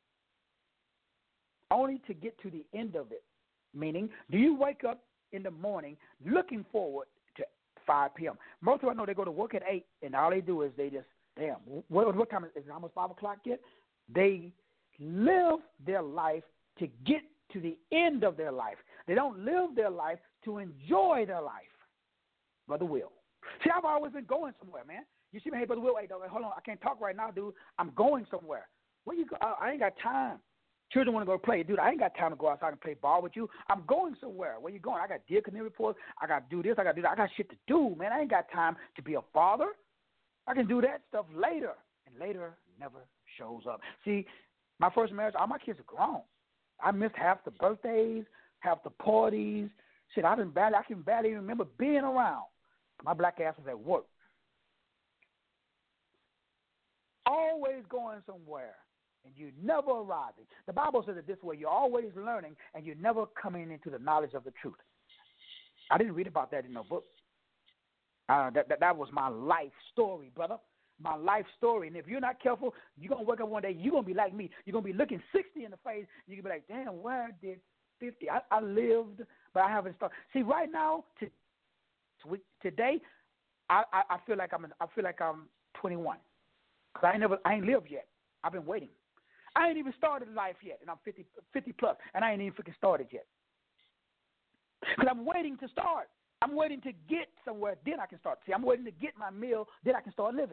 only to get to the end of it? Meaning, do you wake up in the morning looking forward to 5 p.m.? Most people I know, they go to work at 8, and all they do is they just, damn, what time is it? Almost 5 o'clock yet? They live their life to get to the end of their life. They don't live their life to enjoy their life. Brother Will. See, I've always been going somewhere, man. You see me, hey, Brother Will, hey, hold on, I can't talk right now, dude. I'm going somewhere. Where you go? I ain't got time. Children want to go play. Dude, I ain't got time to go outside and play ball with you. I'm going somewhere. Where you going? I got deer canoe reports. I got to do this. I got to do that. I got shit to do, man. I ain't got time to be a father. I can do that stuff later. And later never shows up. See, my first marriage, all my kids are grown. I missed half the birthdays, half the parties. Shit, I can barely even remember being around. My black ass was at work. Always going somewhere, and you never arriving. The Bible says it this way: you're always learning, and you're never coming into the knowledge of the truth. I didn't read about that in no book. That was my life story, brother. My life story. And if you're not careful, you're going to wake up one day, you're going to be like me. You're going to be looking 60 in the face. You're going to be like, damn, where did 50? I lived, but I haven't started. See, right now, today, I feel like I'm 21. Because I ain't lived yet. I've been waiting. I ain't even started life yet, and I'm 50 plus, and I ain't even freaking started yet. Because I'm waiting to start. I'm waiting to get somewhere, then I can start. See, I'm waiting to get my meal, then I can start living.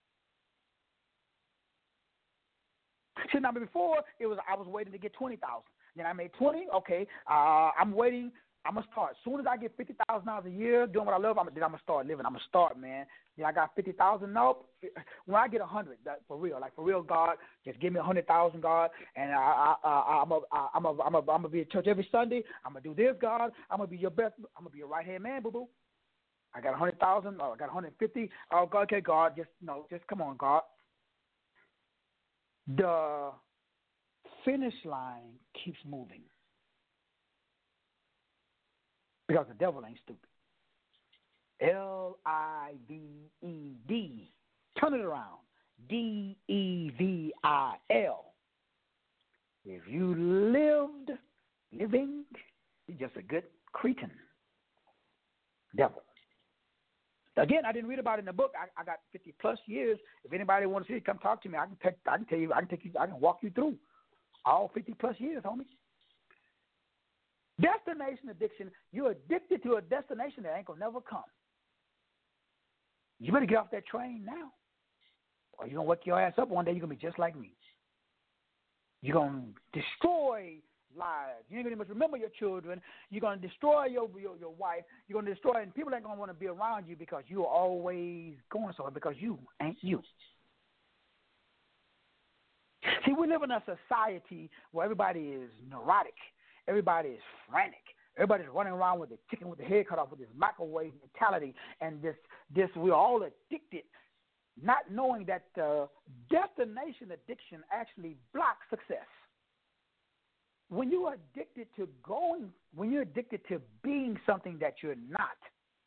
See, now before, I was waiting to get 20,000. Then I made 20. Okay, I'm waiting. I'm going to start. As soon as I get $50,000 a year doing what I love, then I'm going to start living. I'm going to start, man. Then I got 50,000. Nope. When I get 100, for real, God, just give me 100,000, God, and I'm gonna be at church every Sunday. I'm gonna do this, God. I'm gonna be your best. I'm gonna be your right hand man, boo boo. I got 100,000. Oh, I got 150. Oh, God, okay, God, just come on, God. The finish line keeps moving. Because the devil ain't stupid. Lived. Turn it around. Devil. If you living, you're just a good cretin. Devil. Again, I didn't read about it in the book. I got 50 plus years. If anybody wants to see it, come talk to me. I can tell you. I can walk you through all 50 plus years, homie. Destination addiction. You're addicted to a destination that ain't gonna never come. You better get off that train now, or you're gonna wake your ass up one day. You're gonna be just like me. You're gonna destroy lives. You ain't gonna even remember your children. You're gonna destroy your wife. You're gonna destroy, and people ain't gonna want to be around you because you're always going somewhere because you ain't you. See, we live in a society where everybody is neurotic. Everybody is frantic. Everybody's running around with the chicken with the head cut off with this microwave mentality, and this we're all addicted, not knowing that destination addiction actually blocks success. When you're addicted to being something that you're not,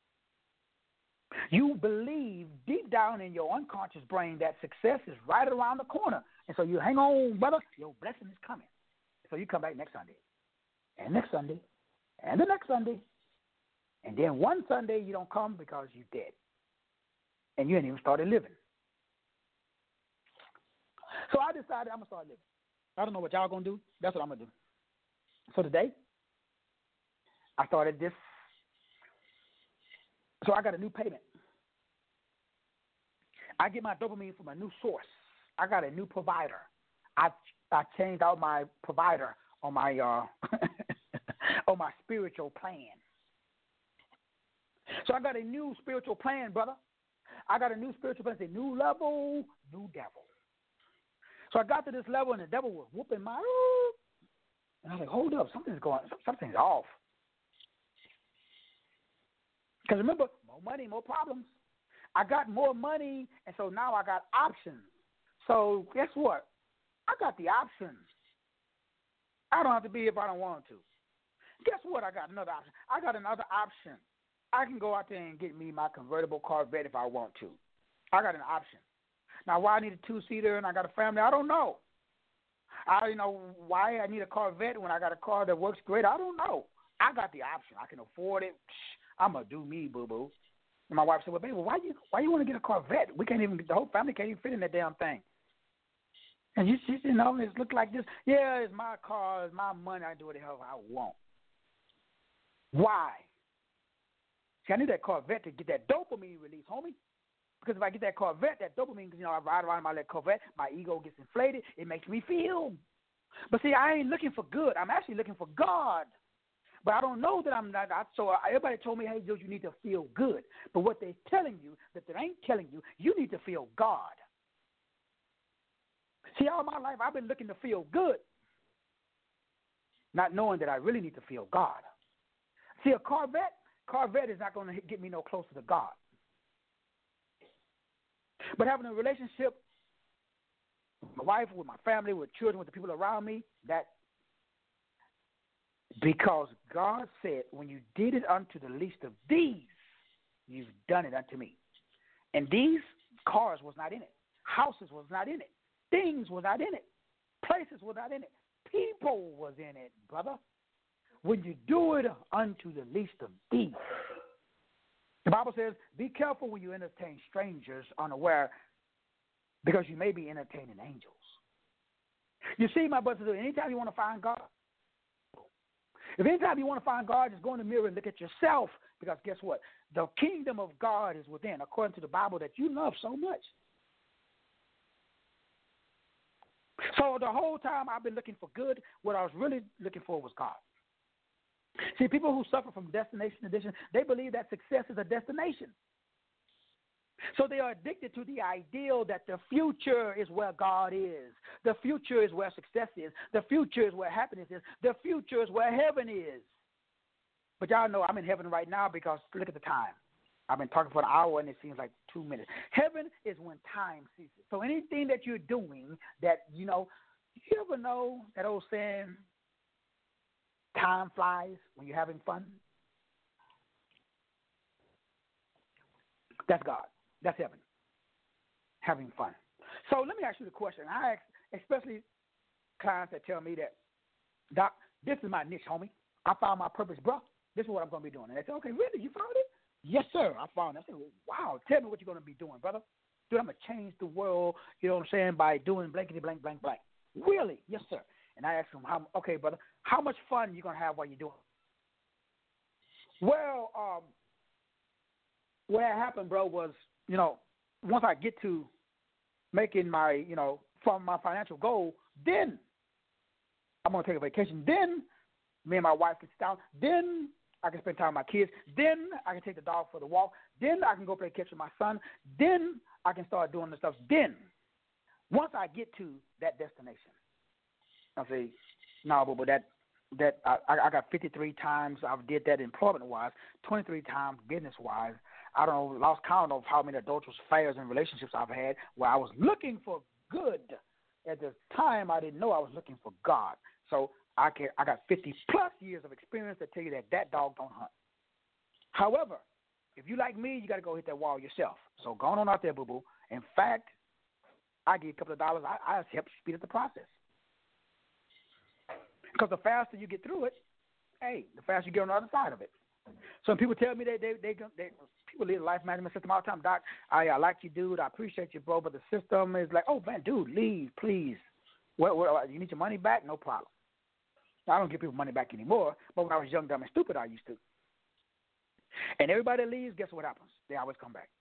you believe deep down in your unconscious brain that success is right around the corner, and so you hang on, brother. Your blessing is coming. So you come back next Sunday. And next Sunday, and the next Sunday, and then one Sunday you don't come because you're dead, and you ain't even started living. So I decided I'm going to start living. I don't know what y'all going to do. That's what I'm going to do. So today, I started this. So I got a new payment. I get my dopamine from a new source. I got a new provider. I changed out my provider on my on my spiritual plan. So I got a new spiritual plan, brother. I got a new spiritual plan. It's a new level, new devil. So I got to this level, and the devil was whooping my. And I was like, hold up, something's off. Because remember, more money, more problems. I got more money, and so now I got options. So guess what? I got the options. I don't have to be if I don't want to. Guess what? I got another option. I got another option. I can go out there and get me my convertible Corvette if I want to. I got an option. Now, why I need a two-seater and I got a family, I don't know. I don't know why I need a Corvette when I got a car that works great. I don't know. I got the option. I can afford it. I'm going to do me, boo-boo. And my wife said, well, baby, why you want to get a Corvette? The whole family can't even fit in that damn thing. And you know, it look like this. Yeah, it's my car, it's my money. I do what the hell I want. Why? See, I need that Corvette to get that dopamine release, homie. Because if I get that Corvette, that dopamine, I ride around my little Corvette, my ego gets inflated. It makes me feel. But see, I ain't looking for good. I'm actually looking for God. But I don't know that I'm not. So everybody told me, hey, Joe, you need to feel good. But what they're telling you, that they ain't telling you, you need to feel God. See, all my life I've been looking to feel good. not knowing that I really need to feel God. See, a Corvette is not going to get me no closer to God. But having a relationship with my wife, with my family, with children, with the people around me, that because God said, when you did it unto the least of these, you've done it unto me. And these cars was not in it. Houses was not in it. Things was not in it. Places was not in it. People was in it, brother. When you do it unto the least of these. The Bible says, be careful when you entertain strangers unaware, because you may be entertaining angels. You see, my brothers, anytime you want to find God, if anytime you want to find God, just go in the mirror and look at yourself, because guess what? The kingdom of God is within, according to the Bible that you love so much. So the whole time I've been looking for good, what I was really looking for was God. See, people who suffer from destination addiction, they believe that success is a destination. So they are addicted to the ideal that the future is where God is. The future is where success is. The future is where happiness is. The future is where heaven is. But y'all know I'm in heaven right now because look at the time. I've been talking for an hour and it seems like 2 minutes. Heaven is when time ceases. So anything that you're doing that, you ever know that old saying, time flies when you're having fun? That's God. That's heaven. Having fun. So let me ask you the question. I ask, especially clients that tell me that, Doc, this is my niche, homie. I found my purpose, bro. This is what I'm going to be doing. And they say, okay, really? You found it? Yes, sir. I found it. I say, wow, tell me what you're going to be doing, brother. Dude, I'm going to change the world, you know what I'm saying, by doing blankety blank, blank, blank. Really? Yes, sir. And I asked him, okay, brother, how much fun you going to have while you're doing it? Well, what happened, bro, was, once I get to making my, from my financial goal, then I'm going to take a vacation. Then me and my wife can sit down. Then I can spend time with my kids. Then I can take the dog for the walk. Then I can go play catch with my son. Then I can start doing the stuff. Then, once I get to that destination, I'll say, no, but that I got 53 times I've did that employment-wise, 23 times business-wise. I don't know, lost count of how many adulterous affairs and relationships I've had where I was looking for good. At the time, I didn't know I was looking for God. So I got 50-plus years of experience that tell you that dog don't hunt. However, if you like me, you got to go hit that wall yourself. So go on out there, boo-boo. In fact, I give you a couple of dollars. I help speed up the process. Because the faster you get through it, the faster you get on the other side of it. So when people tell me they people leave the life management system all the time, Doc, I like you, dude. I appreciate you, bro, but the system is like, oh, man, dude, leave, please. You need your money back? No problem. I don't give people money back anymore, but when I was young, dumb, and stupid, I used to. And everybody that leaves, guess what happens? They always come back.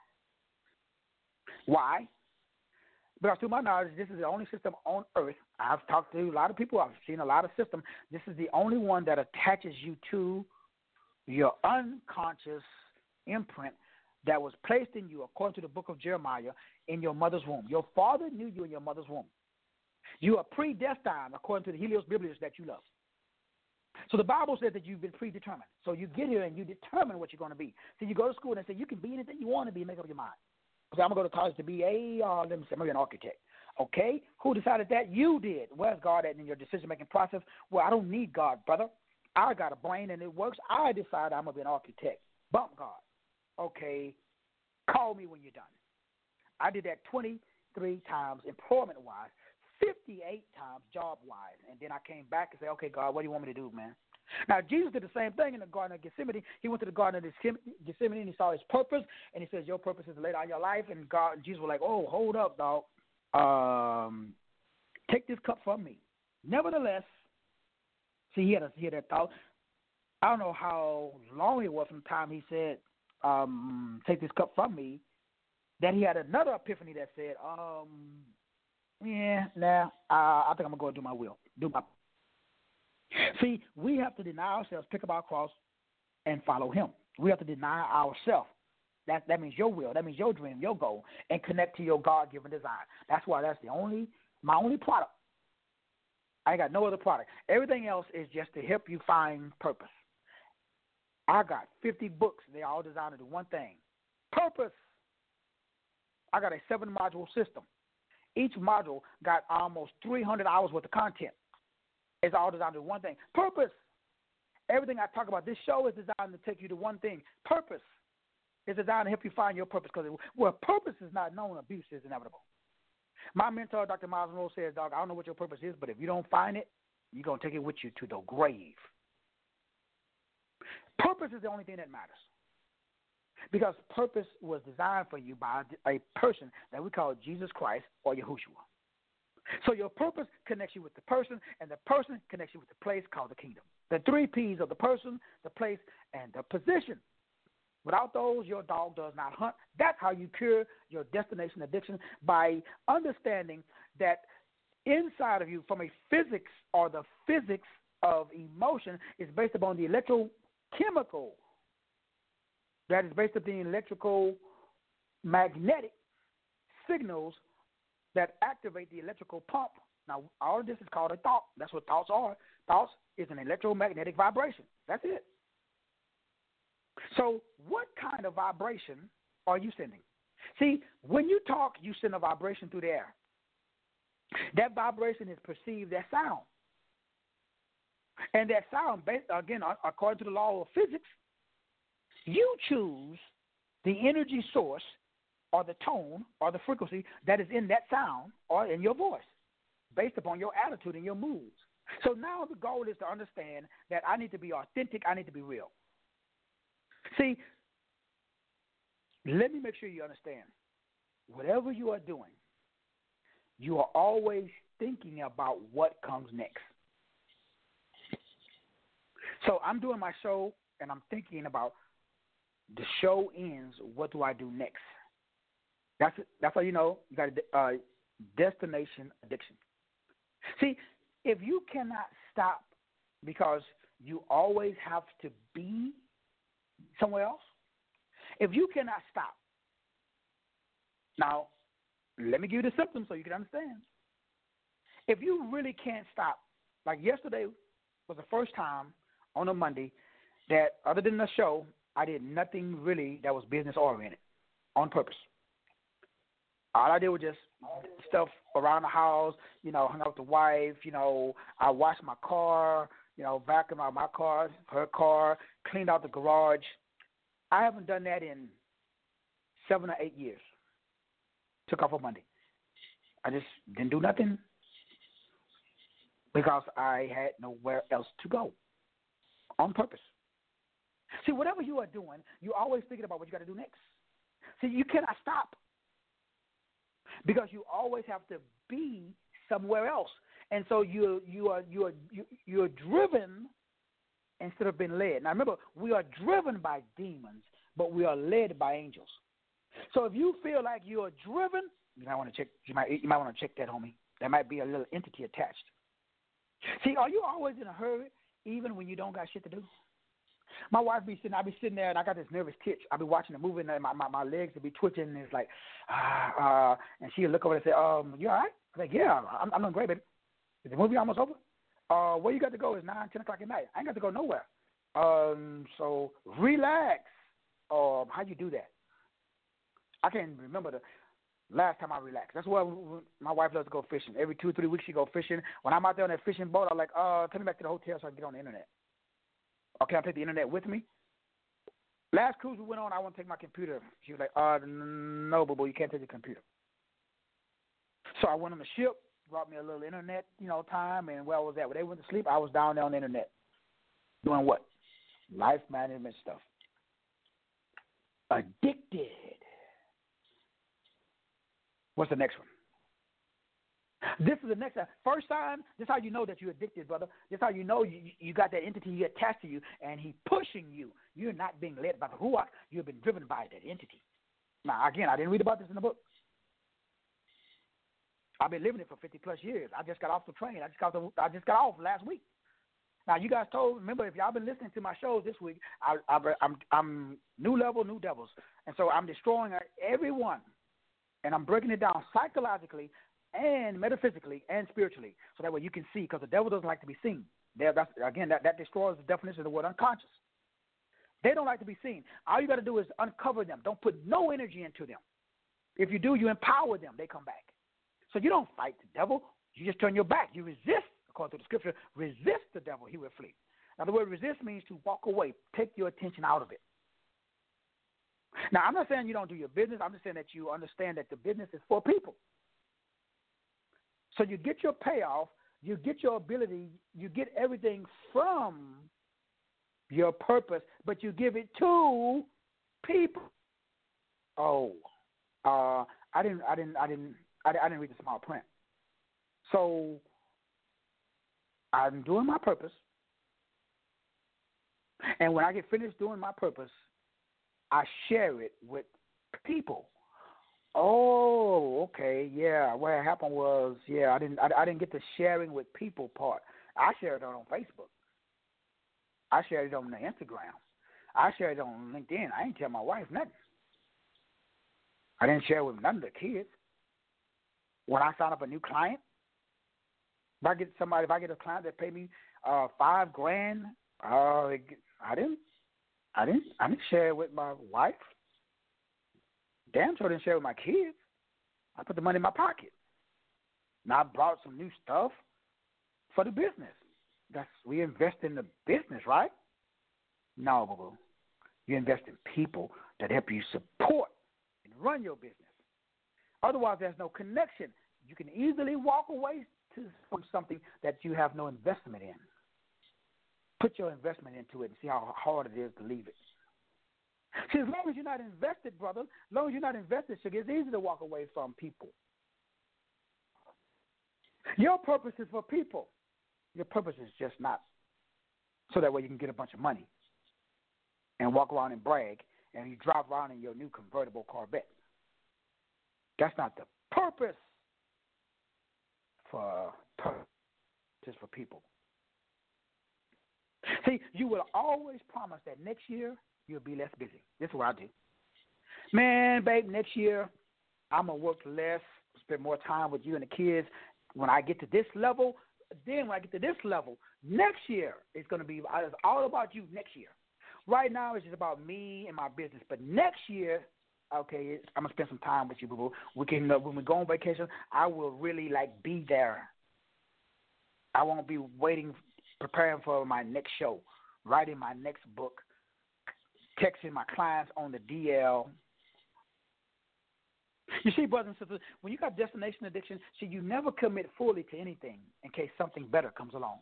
Why? Because to my knowledge, this is the only system on earth. I've talked to a lot of people. I've seen a lot of systems. This is the only one that attaches you to your unconscious imprint that was placed in you, according to the book of Jeremiah, in your mother's womb. Your father knew you in your mother's womb. You are predestined, according to the Helios Biblius, that you love. So the Bible says that you've been predetermined. So you get here and you determine what you're going to be. So you go to school and they say you can be anything you want to be, make up your mind. So I'm going to go to college to be let me say, maybe an architect. Okay, who decided that? You did. Where's God at in your decision-making process? Well, I don't need God, brother. I got a brain and it works. I decide I'm going to be an architect. Bump God. Okay, call me when you're done. I did that 23 times employment-wise, 58 times job-wise. And then I came back and said, okay, God, what do you want me to do, man? Now, Jesus did the same thing in the Garden of Gethsemane. He went to the Garden of Gethsemane and he saw his purpose. And he says, your purpose is to lay down your life. And Jesus was like, oh, hold up, dog. Take this cup from me. Nevertheless, see, he had that thought. I don't know how long it was from the time he said, take this cup from me. Then he had another epiphany that said, I think I'm going to go and do my will. See, we have to deny ourselves, pick up our cross, and follow him. We have to deny ourselves. That means your will. That means your dream, your goal, and connect to your God-given design. That's why that's my only product. I ain't got no other product. Everything else is just to help you find purpose. I got 50 books. They all designed to do one thing. Purpose. I got a 7-module system. Each module got almost 300 hours worth of content. It's all designed to do one thing. Purpose. Everything I talk about, this show is designed to take you to one thing. Purpose. It's designed to help you find your purpose, because where purpose is not known, abuse is inevitable. My mentor, Dr. Miles Monroe, says, dog, I don't know what your purpose is, but if you don't find it, you're going to take it with you to the grave. Purpose is the only thing that matters, because purpose was designed for you by a person that we call Jesus Christ or Yahushua. So your purpose connects you with the person, and the person connects you with the place called the kingdom. The 3 P's of the person, the place, and the position. Without those, your dog does not hunt. That's how you cure your destination addiction, by understanding that inside of you, from a physics or the physics of emotion, is based upon the electrochemical, that is based upon the electrical magnetic signals that activate the electrical pump. Now, all of this is called a thought. That's what thoughts are. Thoughts is an electromagnetic vibration. That's it. So what kind of vibration are you sending? See, when you talk, you send a vibration through the air. That vibration is perceived as sound. And that sound, again, according to the law of physics, you choose the energy source or the tone or the frequency that is in that sound or in your voice, based upon your attitude and your moods. So now the goal is to understand that I need to be authentic, I need to be real. See, let me make sure you understand. Whatever you are doing, you are always thinking about what comes next. So I'm doing my show, and I'm thinking about the show ends, what do I do next? That's how you know you got a destination addiction. See, if you cannot stop because you always have to be somewhere else, if you cannot stop, now let me give you the symptoms so you can understand. If you really can't stop, like yesterday was the first time on a Monday that, other than the show, I did nothing really that was business oriented on purpose. All I did was just stuff around the house, hung out with the wife, I washed my car, vacuumed out my car, her car, cleaned out the garage. I haven't done that in 7 or 8 years. Took off on Monday. I just didn't do nothing because I had nowhere else to go on purpose. See, whatever you are doing, you're always thinking about what you got to do next. See, you cannot stop because you always have to be somewhere else, and so you're driven instead of being led. Now, remember, we are driven by demons, but we are led by angels. So if you feel like you are driven, you might want to check. You might want to check that, homie. There might be a little entity attached. See, are you always in a hurry, even when you don't got shit to do? My wife I be sitting there, and I got this nervous twitch. I be watching the movie, and my legs would be twitching, and it's like, and she'll look over and say, you all right? I'm like, yeah, I'm doing great, baby. Is the movie almost over? Where you got to go? It's 9, 10 o'clock at night. I ain't got to go nowhere. So relax. How you do that? I can't remember the last time I relaxed. That's why my wife loves to go fishing. Every 2 or 3 weeks she go fishing. When I'm out there on that fishing boat, I'm like, take me back to the hotel so I can get on the internet. Or can I take the internet with me? Last cruise we went on, I want to take my computer. She was like, no, boo-boo, you can't take the computer. So I went on the ship, brought me a little internet, time, and where I was at. When they went to sleep, I was down there on the internet. Doing what? Life management stuff. Addicted. What's the next one? This is the next time. First time, this is how you know that you're addicted, brother. This is how you know you got that entity attached to you, and he pushing you. You're not being led by the Ruach. You've been driven by that entity. Now, again, I didn't read about this in the book. I've been living it for 50-plus years. I just got off the train. I just got off last week. Now, you guys remember, if y'all been listening to my shows this week, I'm new level, new devils. And so I'm destroying everyone, and I'm breaking it down psychologically and metaphysically and spiritually, so that way you can see, because the devil doesn't like to be seen. That destroys the definition of the word unconscious. They don't like to be seen. All you got to do is uncover them. Don't put no energy into them. If you do, you empower them. They come back. So you don't fight the devil. You just turn your back. You resist, according to the scripture, resist the devil, he will flee. Now, the word resist means to walk away, take your attention out of it. Now, I'm not saying you don't do your business. I'm just saying that you understand that the business is for people. So you get your payoff, you get your ability, you get everything from your purpose, but you give it to people. Oh, I didn't read the small print. So I'm doing my purpose, and when I get finished doing my purpose, I share it with people. Oh, okay, yeah. What happened was, I didn't get the sharing with people part. I shared it on Facebook. I shared it on the Instagram. I shared it on LinkedIn. I didn't tell my wife nothing. I didn't share it with none of the kids. When I sign up a new client, if I get a client that pay me $5,000, I didn't share it with my wife. Damn sure didn't share it with my kids. I put the money in my pocket. Now I brought some new stuff for the business. We invest in the business, right? No, boo-boo. You invest in people that help you support and run your business. Otherwise, there's no connection. You can easily walk away from something that you have no investment in. Put your investment into it and see how hard it is to leave it. See, as long as you're not invested, brother, as long as you're not invested, sugar, it's easy to walk away from people. Your purpose is for people. Your purpose is just not so that way you can get a bunch of money and walk around and brag and you drive around in your new convertible Corvette. That's not the purpose just for people. See, you will always promise that next year you'll be less busy. This is what I do. Man, babe, next year I'm going to work less, spend more time with you and the kids. When I get to this level, next year it's going to be all about you next year. Right now it's just about me and my business. But next year, okay, I'm going to spend some time with you, boo-boo. We can, when we go on vacation, I will really, be there. I won't be preparing for my next show, writing my next book, texting my clients on the DL. You see, brothers and sisters, when you got destination addiction, you never commit fully to anything in case something better comes along.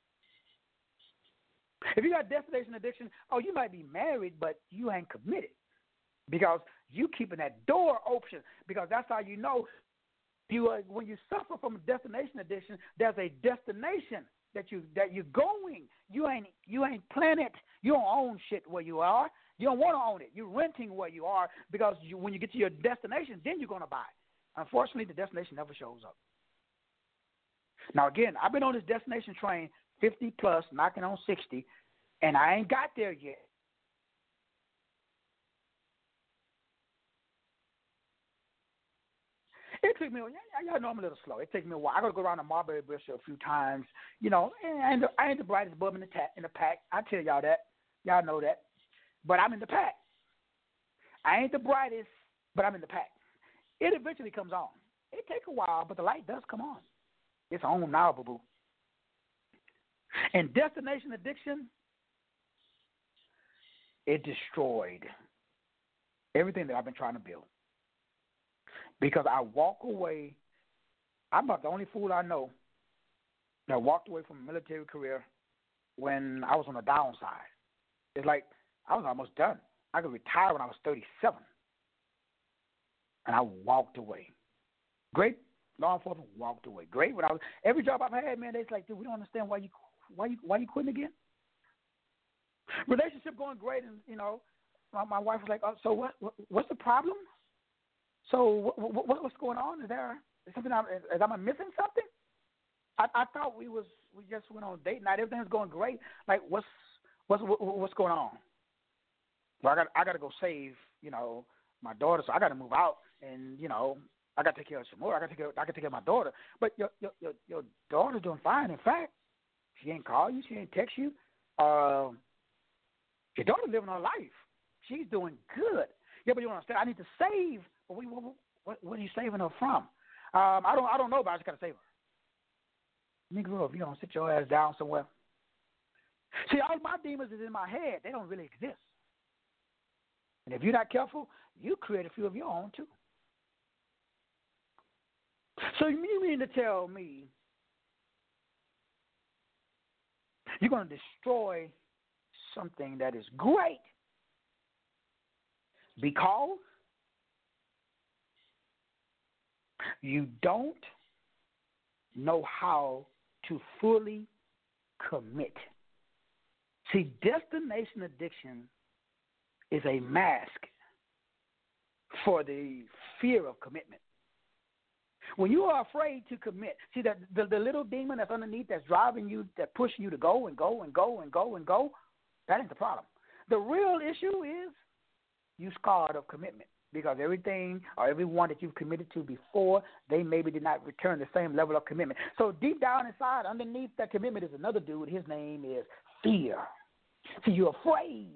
If you got destination addiction, you might be married, but you ain't committed because you keeping that door open, because that's how you know when you suffer from destination addiction, there's a destination that you're going. You ain't planning it. You don't own shit where you are. You don't want to own it. You're renting where you are because when you get to your destination, then you're going to buy. Unfortunately, the destination never shows up. Now, again, I've been on this destination train 50 plus, knocking on 60, and I ain't got there yet. It took me, y'all know I'm a little slow. It takes me a while. I got to go around the Mulberry Bush a few times, and I ain't the brightest bulb in the pack. I tell y'all that. Y'all know that. But I'm in the pack. I ain't the brightest, but I'm in the pack. It eventually comes on. It takes a while, but the light does come on. It's on now, boo-boo. And destination addiction, it destroyed everything that I've been trying to build. Because I walk away, I'm about the only fool I know that walked away from a military career when I was on the downside. It's like I was almost done. I could retire when I was 37. And I walked away. Great law enforcement, walked away. Great when I was every job I've had, man, they're like, dude, we don't understand why you quitting again. Relationship going great, and my wife was like, oh, so what's the problem? So what's going on? Is there something? Am I missing something? I thought we just went on a date night. Everything's going great. Like what's going on? So I got to go save my daughter. So I got to move out, and I got to take care of some more. I got to take care of my daughter. But your daughter's doing fine. In fact, she ain't call you. She ain't text you. Your daughter's living her life. She's doing good. Yeah, but you understand? I need to save. But what are you saving her from? I don't know, but I just got to save her. Negro, if you don't sit your ass down somewhere. See, all my demons is in my head. They don't really exist. And if you're not careful, you create a few of your own too. So you mean to tell me you're going to destroy something that is great because you don't know how to fully commit? See, destination addiction is a mask for the fear of commitment. When you are afraid to commit, see that the little demon that's underneath that's driving you, that pushing you to go and go and go and go and go, that ain't the problem. The real issue is you scarred of commitment because everything or everyone that you've committed to before, they maybe did not return the same level of commitment. So deep down inside, underneath that commitment is another dude. His name is fear. See, you're afraid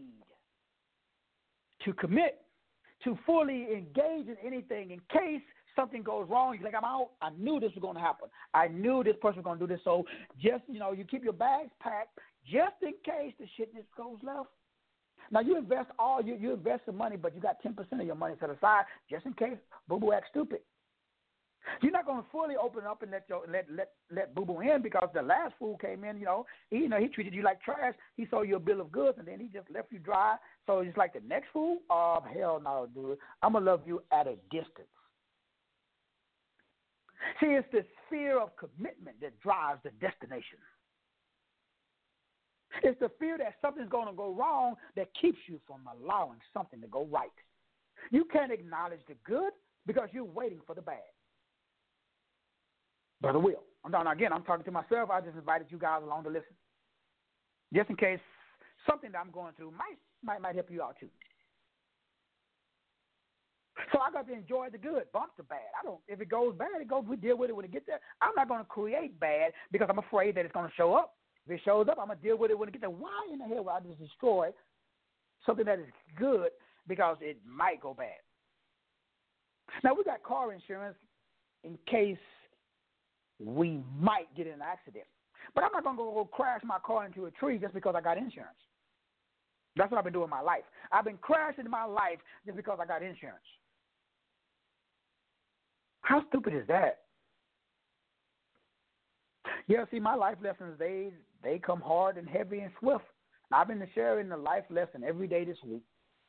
to commit, to fully engage in anything in case something goes wrong. You're like, I'm out. I knew this was going to happen. I knew this person was going to do this. So just, you keep your bags packed just in case the shit just goes left. Now, you invest you invest some money, but you got 10% of your money set aside just in case Boo-Boo acts stupid. You're not going to fully open up and let Boo-Boo in because the last fool came in, he treated you like trash. He sold you a bill of goods, and then he just left you dry. So it's like the next fool, oh, hell no, dude. I'm going to love you at a distance. See, it's this fear of commitment that drives the destination. It's the fear that something's going to go wrong that keeps you from allowing something to go right. You can't acknowledge the good because you're waiting for the bad. Brother Will, I'm talking to myself. I just invited you guys along to listen. Just in case something that I'm going through might help you out too. So I got to enjoy the good, bump the bad. If it goes bad, it goes. We deal with it when it gets there. I'm not going to create bad because I'm afraid that it's going to show up. If it shows up, I'm going to deal with it when it gets there. Why in the hell would I just destroy something that is good because it might go bad? Now, we got car insurance in case we might get in an accident. But I'm not going to go crash my car into a tree just because I got insurance. That's what I've been doing in my life. I've been crashing my life just because I got insurance. How stupid is that? Yeah, see, my life lessons, they come hard and heavy and swift. I've been sharing the life lesson every day this week.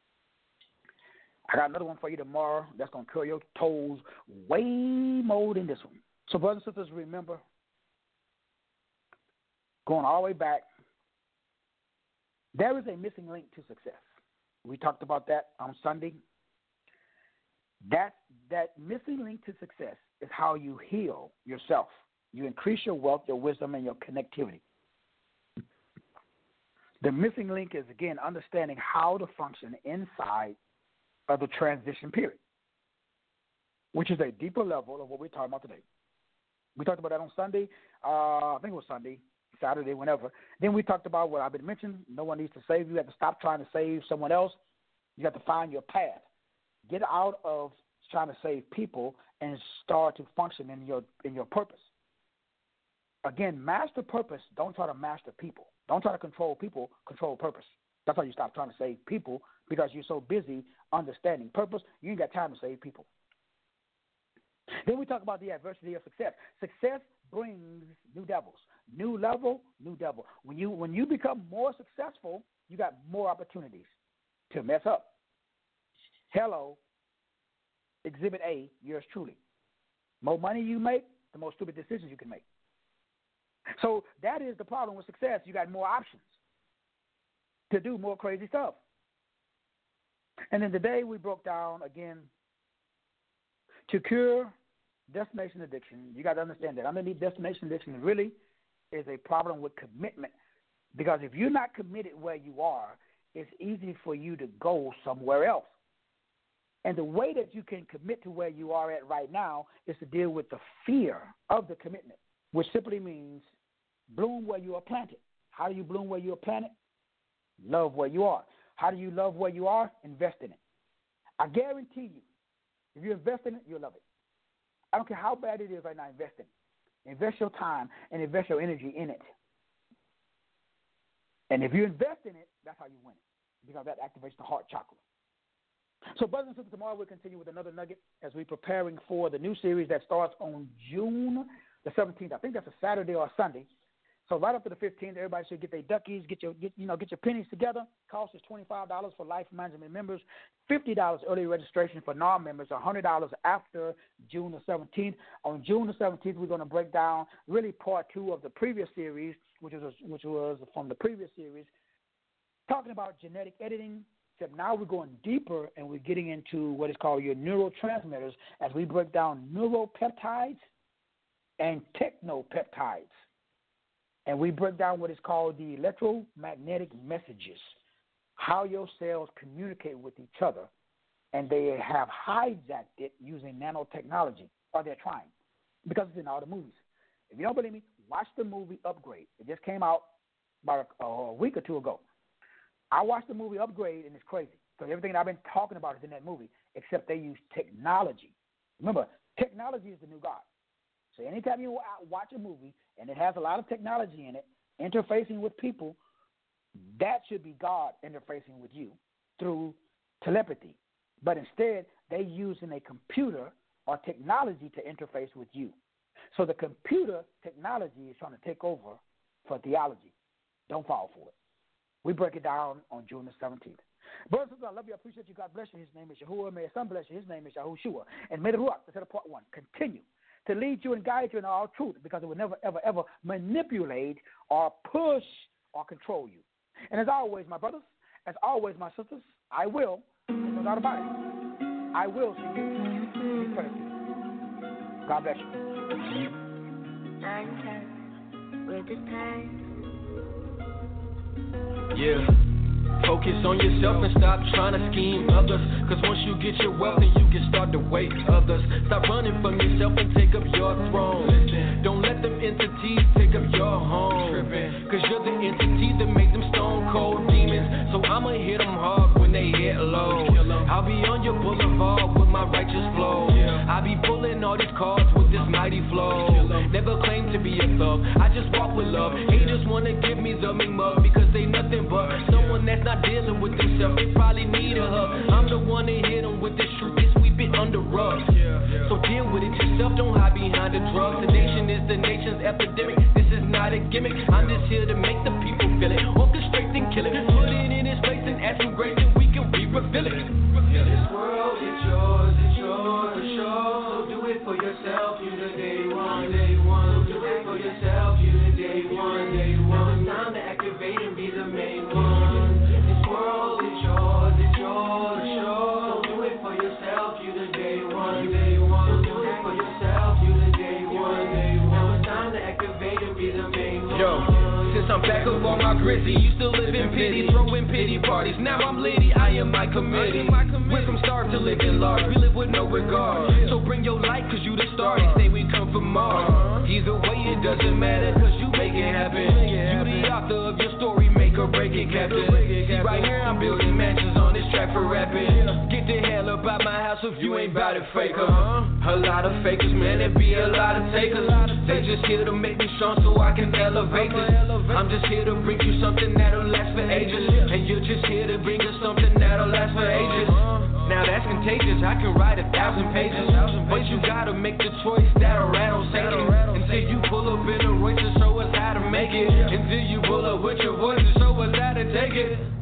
I got another one for you tomorrow that's going to curl your toes way more than this one. So, brothers and sisters, remember, going all the way back, there is a missing link to success. We talked about that on Sunday. That missing link to success is how you heal yourself. You increase your wealth, your wisdom, and your connectivity. The missing link is, again, understanding how to function inside of the transition period, which is a deeper level of what we're talking about today. We talked about that on Sunday. I think it was Sunday, Saturday, whenever. Then we talked about what I've been mentioning. No one needs to save you. You have to stop trying to save someone else. You have to find your path. Get out of trying to save people and start to function in your purpose. Again, master purpose. Don't try to master people. Don't try to control people. Control purpose. That's how you stop trying to save people because you're so busy understanding purpose. You ain't got time to save people. Then we talk about the adversity of success. Success brings new devils. New level, new devil. When you become more successful, you got more opportunities to mess up. Hello, Exhibit A, yours truly. More money you make, the more stupid decisions you can make. So that is the problem with success. You got more options to do more crazy stuff. And then today we broke down, again, to cure destination addiction, you got to understand that underneath destination addiction really is a problem with commitment. Because if you're not committed where you are, it's easy for you to go somewhere else. And the way that you can commit to where you are at right now is to deal with the fear of the commitment, which simply means bloom where you are planted. How do you bloom where you are planted? Love where you are. How do you love where you are? Invest in it. I guarantee you, if you invest in it, you'll love it. I don't care how bad it is right now, invest in it. Invest your time and invest your energy in it. And if you invest in it, that's how you win it, because that activates the heart chakra. So, brothers and sisters, tomorrow we'll continue with another nugget as we're preparing for the new series that starts on June the 17th. I think that's a Saturday or a Sunday. So right up to the 15th, everybody should get their duckies, get your pennies together. Cost is $25 for Life Management members, $50 early registration for non-members, $100 after June the 17th. On June the 17th, we're going to break down really part 2 of the previous series, which was from the previous series, talking about genetic editing. Except now we're going deeper and we're getting into what is called your neurotransmitters as we break down neuropeptides and technopeptides. And we break down what is called the electromagnetic messages, how your cells communicate with each other, and they have hijacked it using nanotechnology, or they're trying, because it's in all the movies. If you don't believe me, watch the movie Upgrade. It just came out about a week or two ago. I watched the movie Upgrade, and it's crazy, because everything that I've been talking about is in that movie, except they use technology. Remember, technology is the new God. So anytime you watch a movie and it has a lot of technology in it, interfacing with people, that should be God interfacing with you through telepathy. But instead, they're using a computer or technology to interface with you. So the computer technology is trying to take over for theology. Don't fall for it. We break it down on June the 17th. Brothers and sisters, I love you. I appreciate you. God bless you. His name is Yahuwah. May his son bless you. His name is Yahushua. And may the Ruach, instead of part 1, continue to lead you and guide you in all truth, because it will never, ever, ever manipulate or push or control you. And as always, my brothers, as always, my sisters, I will, no doubt about it, I will see you in eternity. God bless you. 9-10 with this time. Yeah. Focus on yourself and stop trying to scheme others. Cause once you get your wealth, then you can start to wake others. Stop running from yourself and take up your throne. Don't let them entities take up your home. Cause you're the entity that makes them stone cold demons. So I'ma hit them hard when they hit low. I'll be on your boulevard with my righteous flow. I be pulling all these cards with this mighty flow. Never claim to be a thug, I just walk with love. Haters wanna give me the mean mug because they nothing but someone that's not dealing with themselves. They probably need a hug. I'm the one that hit them with the truth and sweep it under rugs. So deal with it yourself, don't hide behind the drugs. Sedation is the nation's epidemic. This is not a gimmick. I'm just here to make the people feel it. Orchestrate and kill it. Put it in its place and ask for grace and we can refill it. This world is yours, it's yours to show. So do it for yourself, you the day one, day one. So do it for yourself, you the day one, day one. It's time to activate and be the main one. This world is yours to show. So do it for yourself, you the day one, day one. So do it for yourself, you the day one, day one. It's time to activate and be the main one. Yo. Since I'm back up on my grizzy, used to live in pity, throwing pity parties. Now I'm litty, I am my committee. Went from starved to living large, we live with no regard. So bring your light, cause you the star, they say we come from Mars. Either way, it doesn't matter, cause you make it happen. You the author of your story, make or break it, Captain. See, right here I'm building mansions on this track for rapping. Get the hell up out my house if you ain't bout it, faker. A lot of fakers, man, there be a lot of takers. They just here to make me strong so I can elevate this. I'm just here to bring you something that'll last for ages. And you're just here to bring us something that'll last for ages. Now that's contagious, I can write 1,000 pages. But you gotta make the choice that'll rattle Satan. Until you pull up in a Royce and show us how to make it. Until you pull up with your voice and show us how to take it.